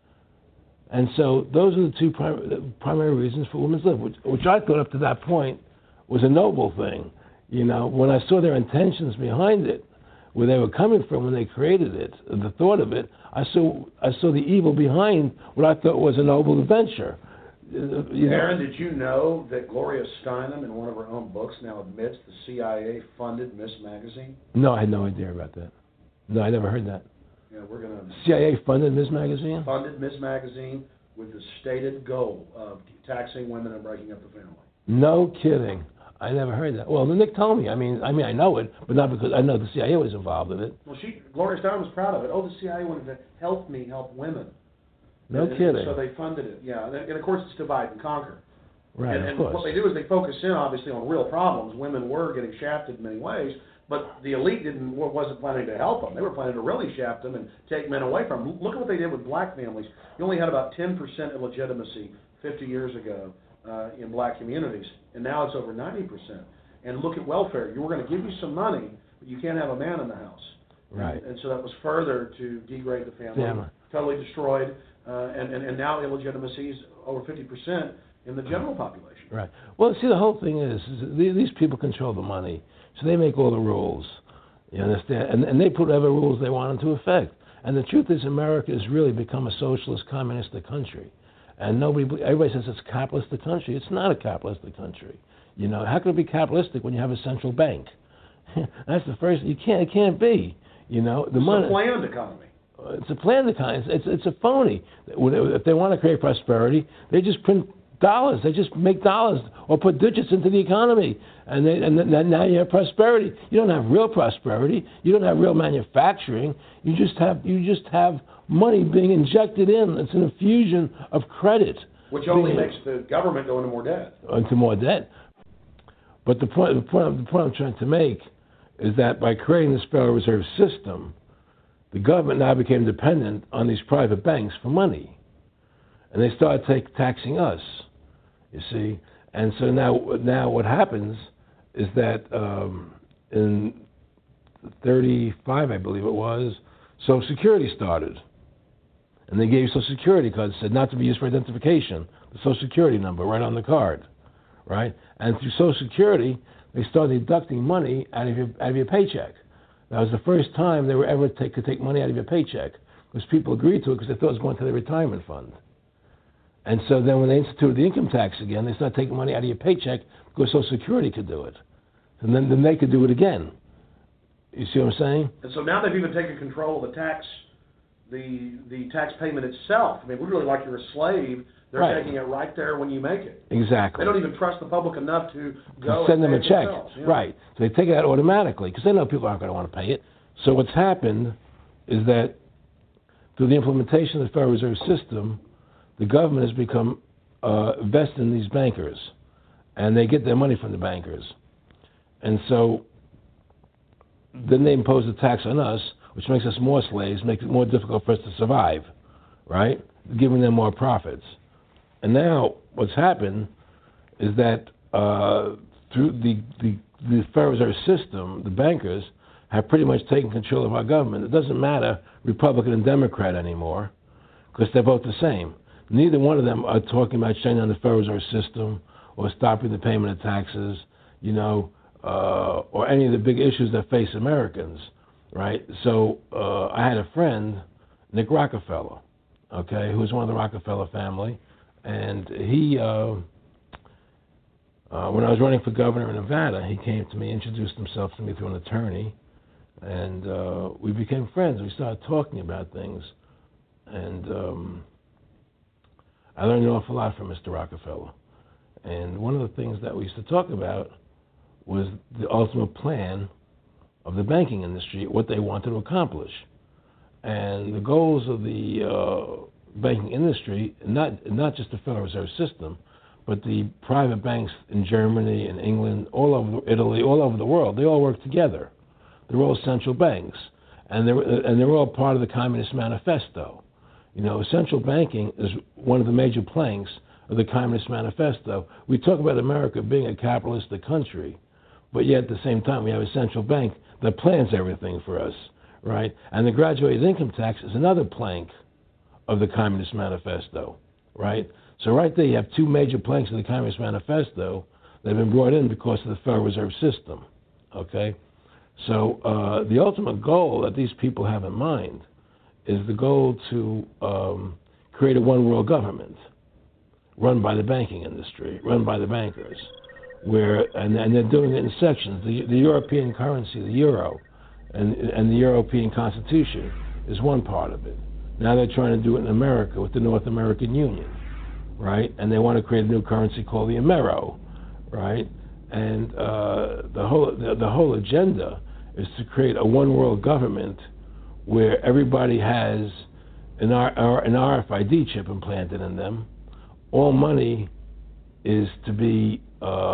Speaker 18: And so those are the two primary reasons for Women's Lib, which I thought up to that point was a noble thing. When I saw their intentions behind it, where they were coming from when they created it, the thought of it, I saw the evil behind what I thought was a noble adventure.
Speaker 19: Aaron, did you know that Gloria Steinem, in one of her own books, now admits the CIA funded Miss Magazine?
Speaker 18: No, I had no idea about that. No, I never heard that.
Speaker 19: Yeah, we're going to...
Speaker 18: CIA funded Miss Magazine?
Speaker 19: Funded Miss Magazine with the stated goal of taxing women and breaking up the family.
Speaker 18: No kidding. I never heard that. Well, Nick told me. I mean, I know it, but not because I know the CIA was involved in it.
Speaker 19: Well, Gloria Steinem was proud of it. Oh, the CIA wanted to help me help women.
Speaker 18: No kidding.
Speaker 19: So they funded it, yeah. And of course, it's divide and conquer.
Speaker 18: Right,
Speaker 19: and
Speaker 18: of course.
Speaker 19: What they do is they focus in, obviously, on real problems. Women were getting shafted in many ways, but the elite wasn't planning to help them. They were planning to really shaft them and take men away from them. Look at what they did with black families. You only had about 10% illegitimacy 50 years ago in black communities, and now it's over 90%. And look at welfare. We're going to give you some money, but you can't have a man in the house.
Speaker 18: Right.
Speaker 19: And so that was further to degrade the family. Totally destroyed. And now illegitimacy is over 50% in the general population.
Speaker 18: Right. Well, see, the whole thing is these people control the money, so they make all the rules. You understand? And they put whatever rules they want into effect. And the truth is, America has really become a socialist, communistic country. And everybody says it's a capitalistic country. It's not a capitalistic country. How can it be capitalistic when you have a central bank? That's the first. It can't be. It's
Speaker 19: a planned economy.
Speaker 18: It's a planned economy. It's a phony. If they want to create prosperity, they just print dollars. They just make dollars or put digits into the economy, and now you have prosperity. You don't have real prosperity. You don't have real manufacturing. You just have money being injected in. It's an infusion of credit,
Speaker 19: which only makes the government go into more debt.
Speaker 18: Into more debt. But the point I'm trying to make is that by creating this Federal Reserve System, the government now became dependent on these private banks for money. And they started taxing us, you see. And so now what happens is that in 1935, I believe it was, Social Security started. And they gave Social Security cards, said not to be used for identification, the Social Security number right on the card, right? And through Social Security, they started deducting money out of your paycheck. That was the first time they were ever could take money out of your paycheck, because people agreed to it because they thought it was going to their retirement fund. And so then when they instituted the income tax again, they started taking money out of your paycheck because Social Security could do it. And then they could do it again. You see what I'm saying?
Speaker 19: And so now they've even taken control of the tax payment itself. I mean, literally like you're a slave. They're
Speaker 18: Right.
Speaker 19: taking it right there when you make it.
Speaker 18: Exactly.
Speaker 19: They don't even trust the public enough to go
Speaker 18: send them a
Speaker 19: and pay it
Speaker 18: check.
Speaker 19: themselves, yeah.
Speaker 18: Right. So they take it out automatically because they know people aren't going to want to pay it. So what's happened is that through the implementation of the Federal Reserve System, the government has become vested in these bankers, and they get their money from the bankers. And so then they impose a tax on us, which makes us more slaves, makes it more difficult for us to survive, right? Giving them more profits. And now what's happened is that through the Federal Reserve System, the bankers have pretty much taken control of our government. It doesn't matter Republican and Democrat anymore because they're both the same. Neither one of them are talking about shutting down the Federal Reserve System or stopping the payment of taxes, or any of the big issues that face Americans, right? So I had a friend, Nick Rockefeller, okay, who was one of the Rockefeller family, and he, when I was running for governor in Nevada, he came to me, introduced himself to me through an attorney, and we became friends. We started talking about things, and I learned an awful lot from Mr. Rockefeller. And one of the things that we used to talk about was the ultimate plan of the banking industry, what they wanted to accomplish. And the goals of the banking industry, not just the Federal Reserve System, but the private banks in Germany and England, all over Italy, all over the world, they all work together. They're all central banks, and they're all part of the Communist Manifesto. Central banking is one of the major planks of the Communist Manifesto. We talk about America being a capitalistic country, but yet at the same time we have a central bank that plans everything for us, right? And the graduated income tax is another plank of the Communist Manifesto, right? So right there you have two major planks of the Communist Manifesto that have been brought in because of the Federal Reserve System, okay? So the ultimate goal that these people have in mind is the goal to create a one-world government run by the banking industry, run by the bankers, and they're doing it in sections. The European currency, the euro, and the European Constitution is one part of it. Now they're trying to do it in America with the North American Union, right? And they want to create a new currency called the Amero, right? And the whole agenda is to create a one-world government where everybody has an RFID chip implanted in them. All money is to be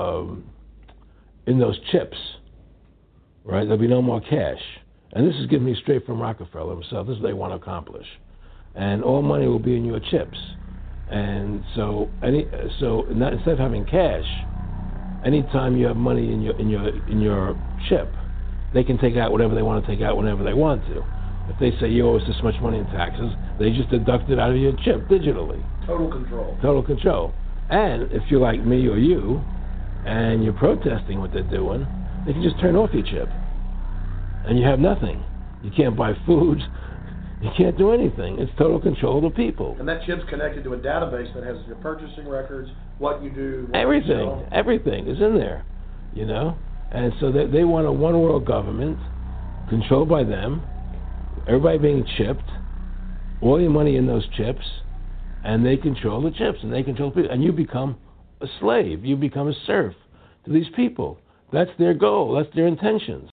Speaker 18: in those chips, right? There'll be no more cash. And this is given me straight from Rockefeller himself. This is what they want to accomplish. And all money will be in your chips. And so instead of having cash, anytime you have money in your chip, they can take out whatever they want to take out whenever they want to. If they say you owe us this much money in taxes, they just deduct it out of your chip digitally.
Speaker 19: Total control.
Speaker 18: Total control. And if you're like me or you, and you're protesting what they're doing, they can just turn off your chip. And you have nothing. You can't buy food. You can't do anything. It's total control of the people.
Speaker 19: And that chip's connected to a database that has your purchasing records, what you do, what
Speaker 18: everything.
Speaker 19: you sell.
Speaker 18: Everything is in there, And so they want a one-world government controlled by them, everybody being chipped, all your money in those chips, and they control the chips, and they control people. And you become a slave. You become a serf to these people. That's their goal. That's their intentions.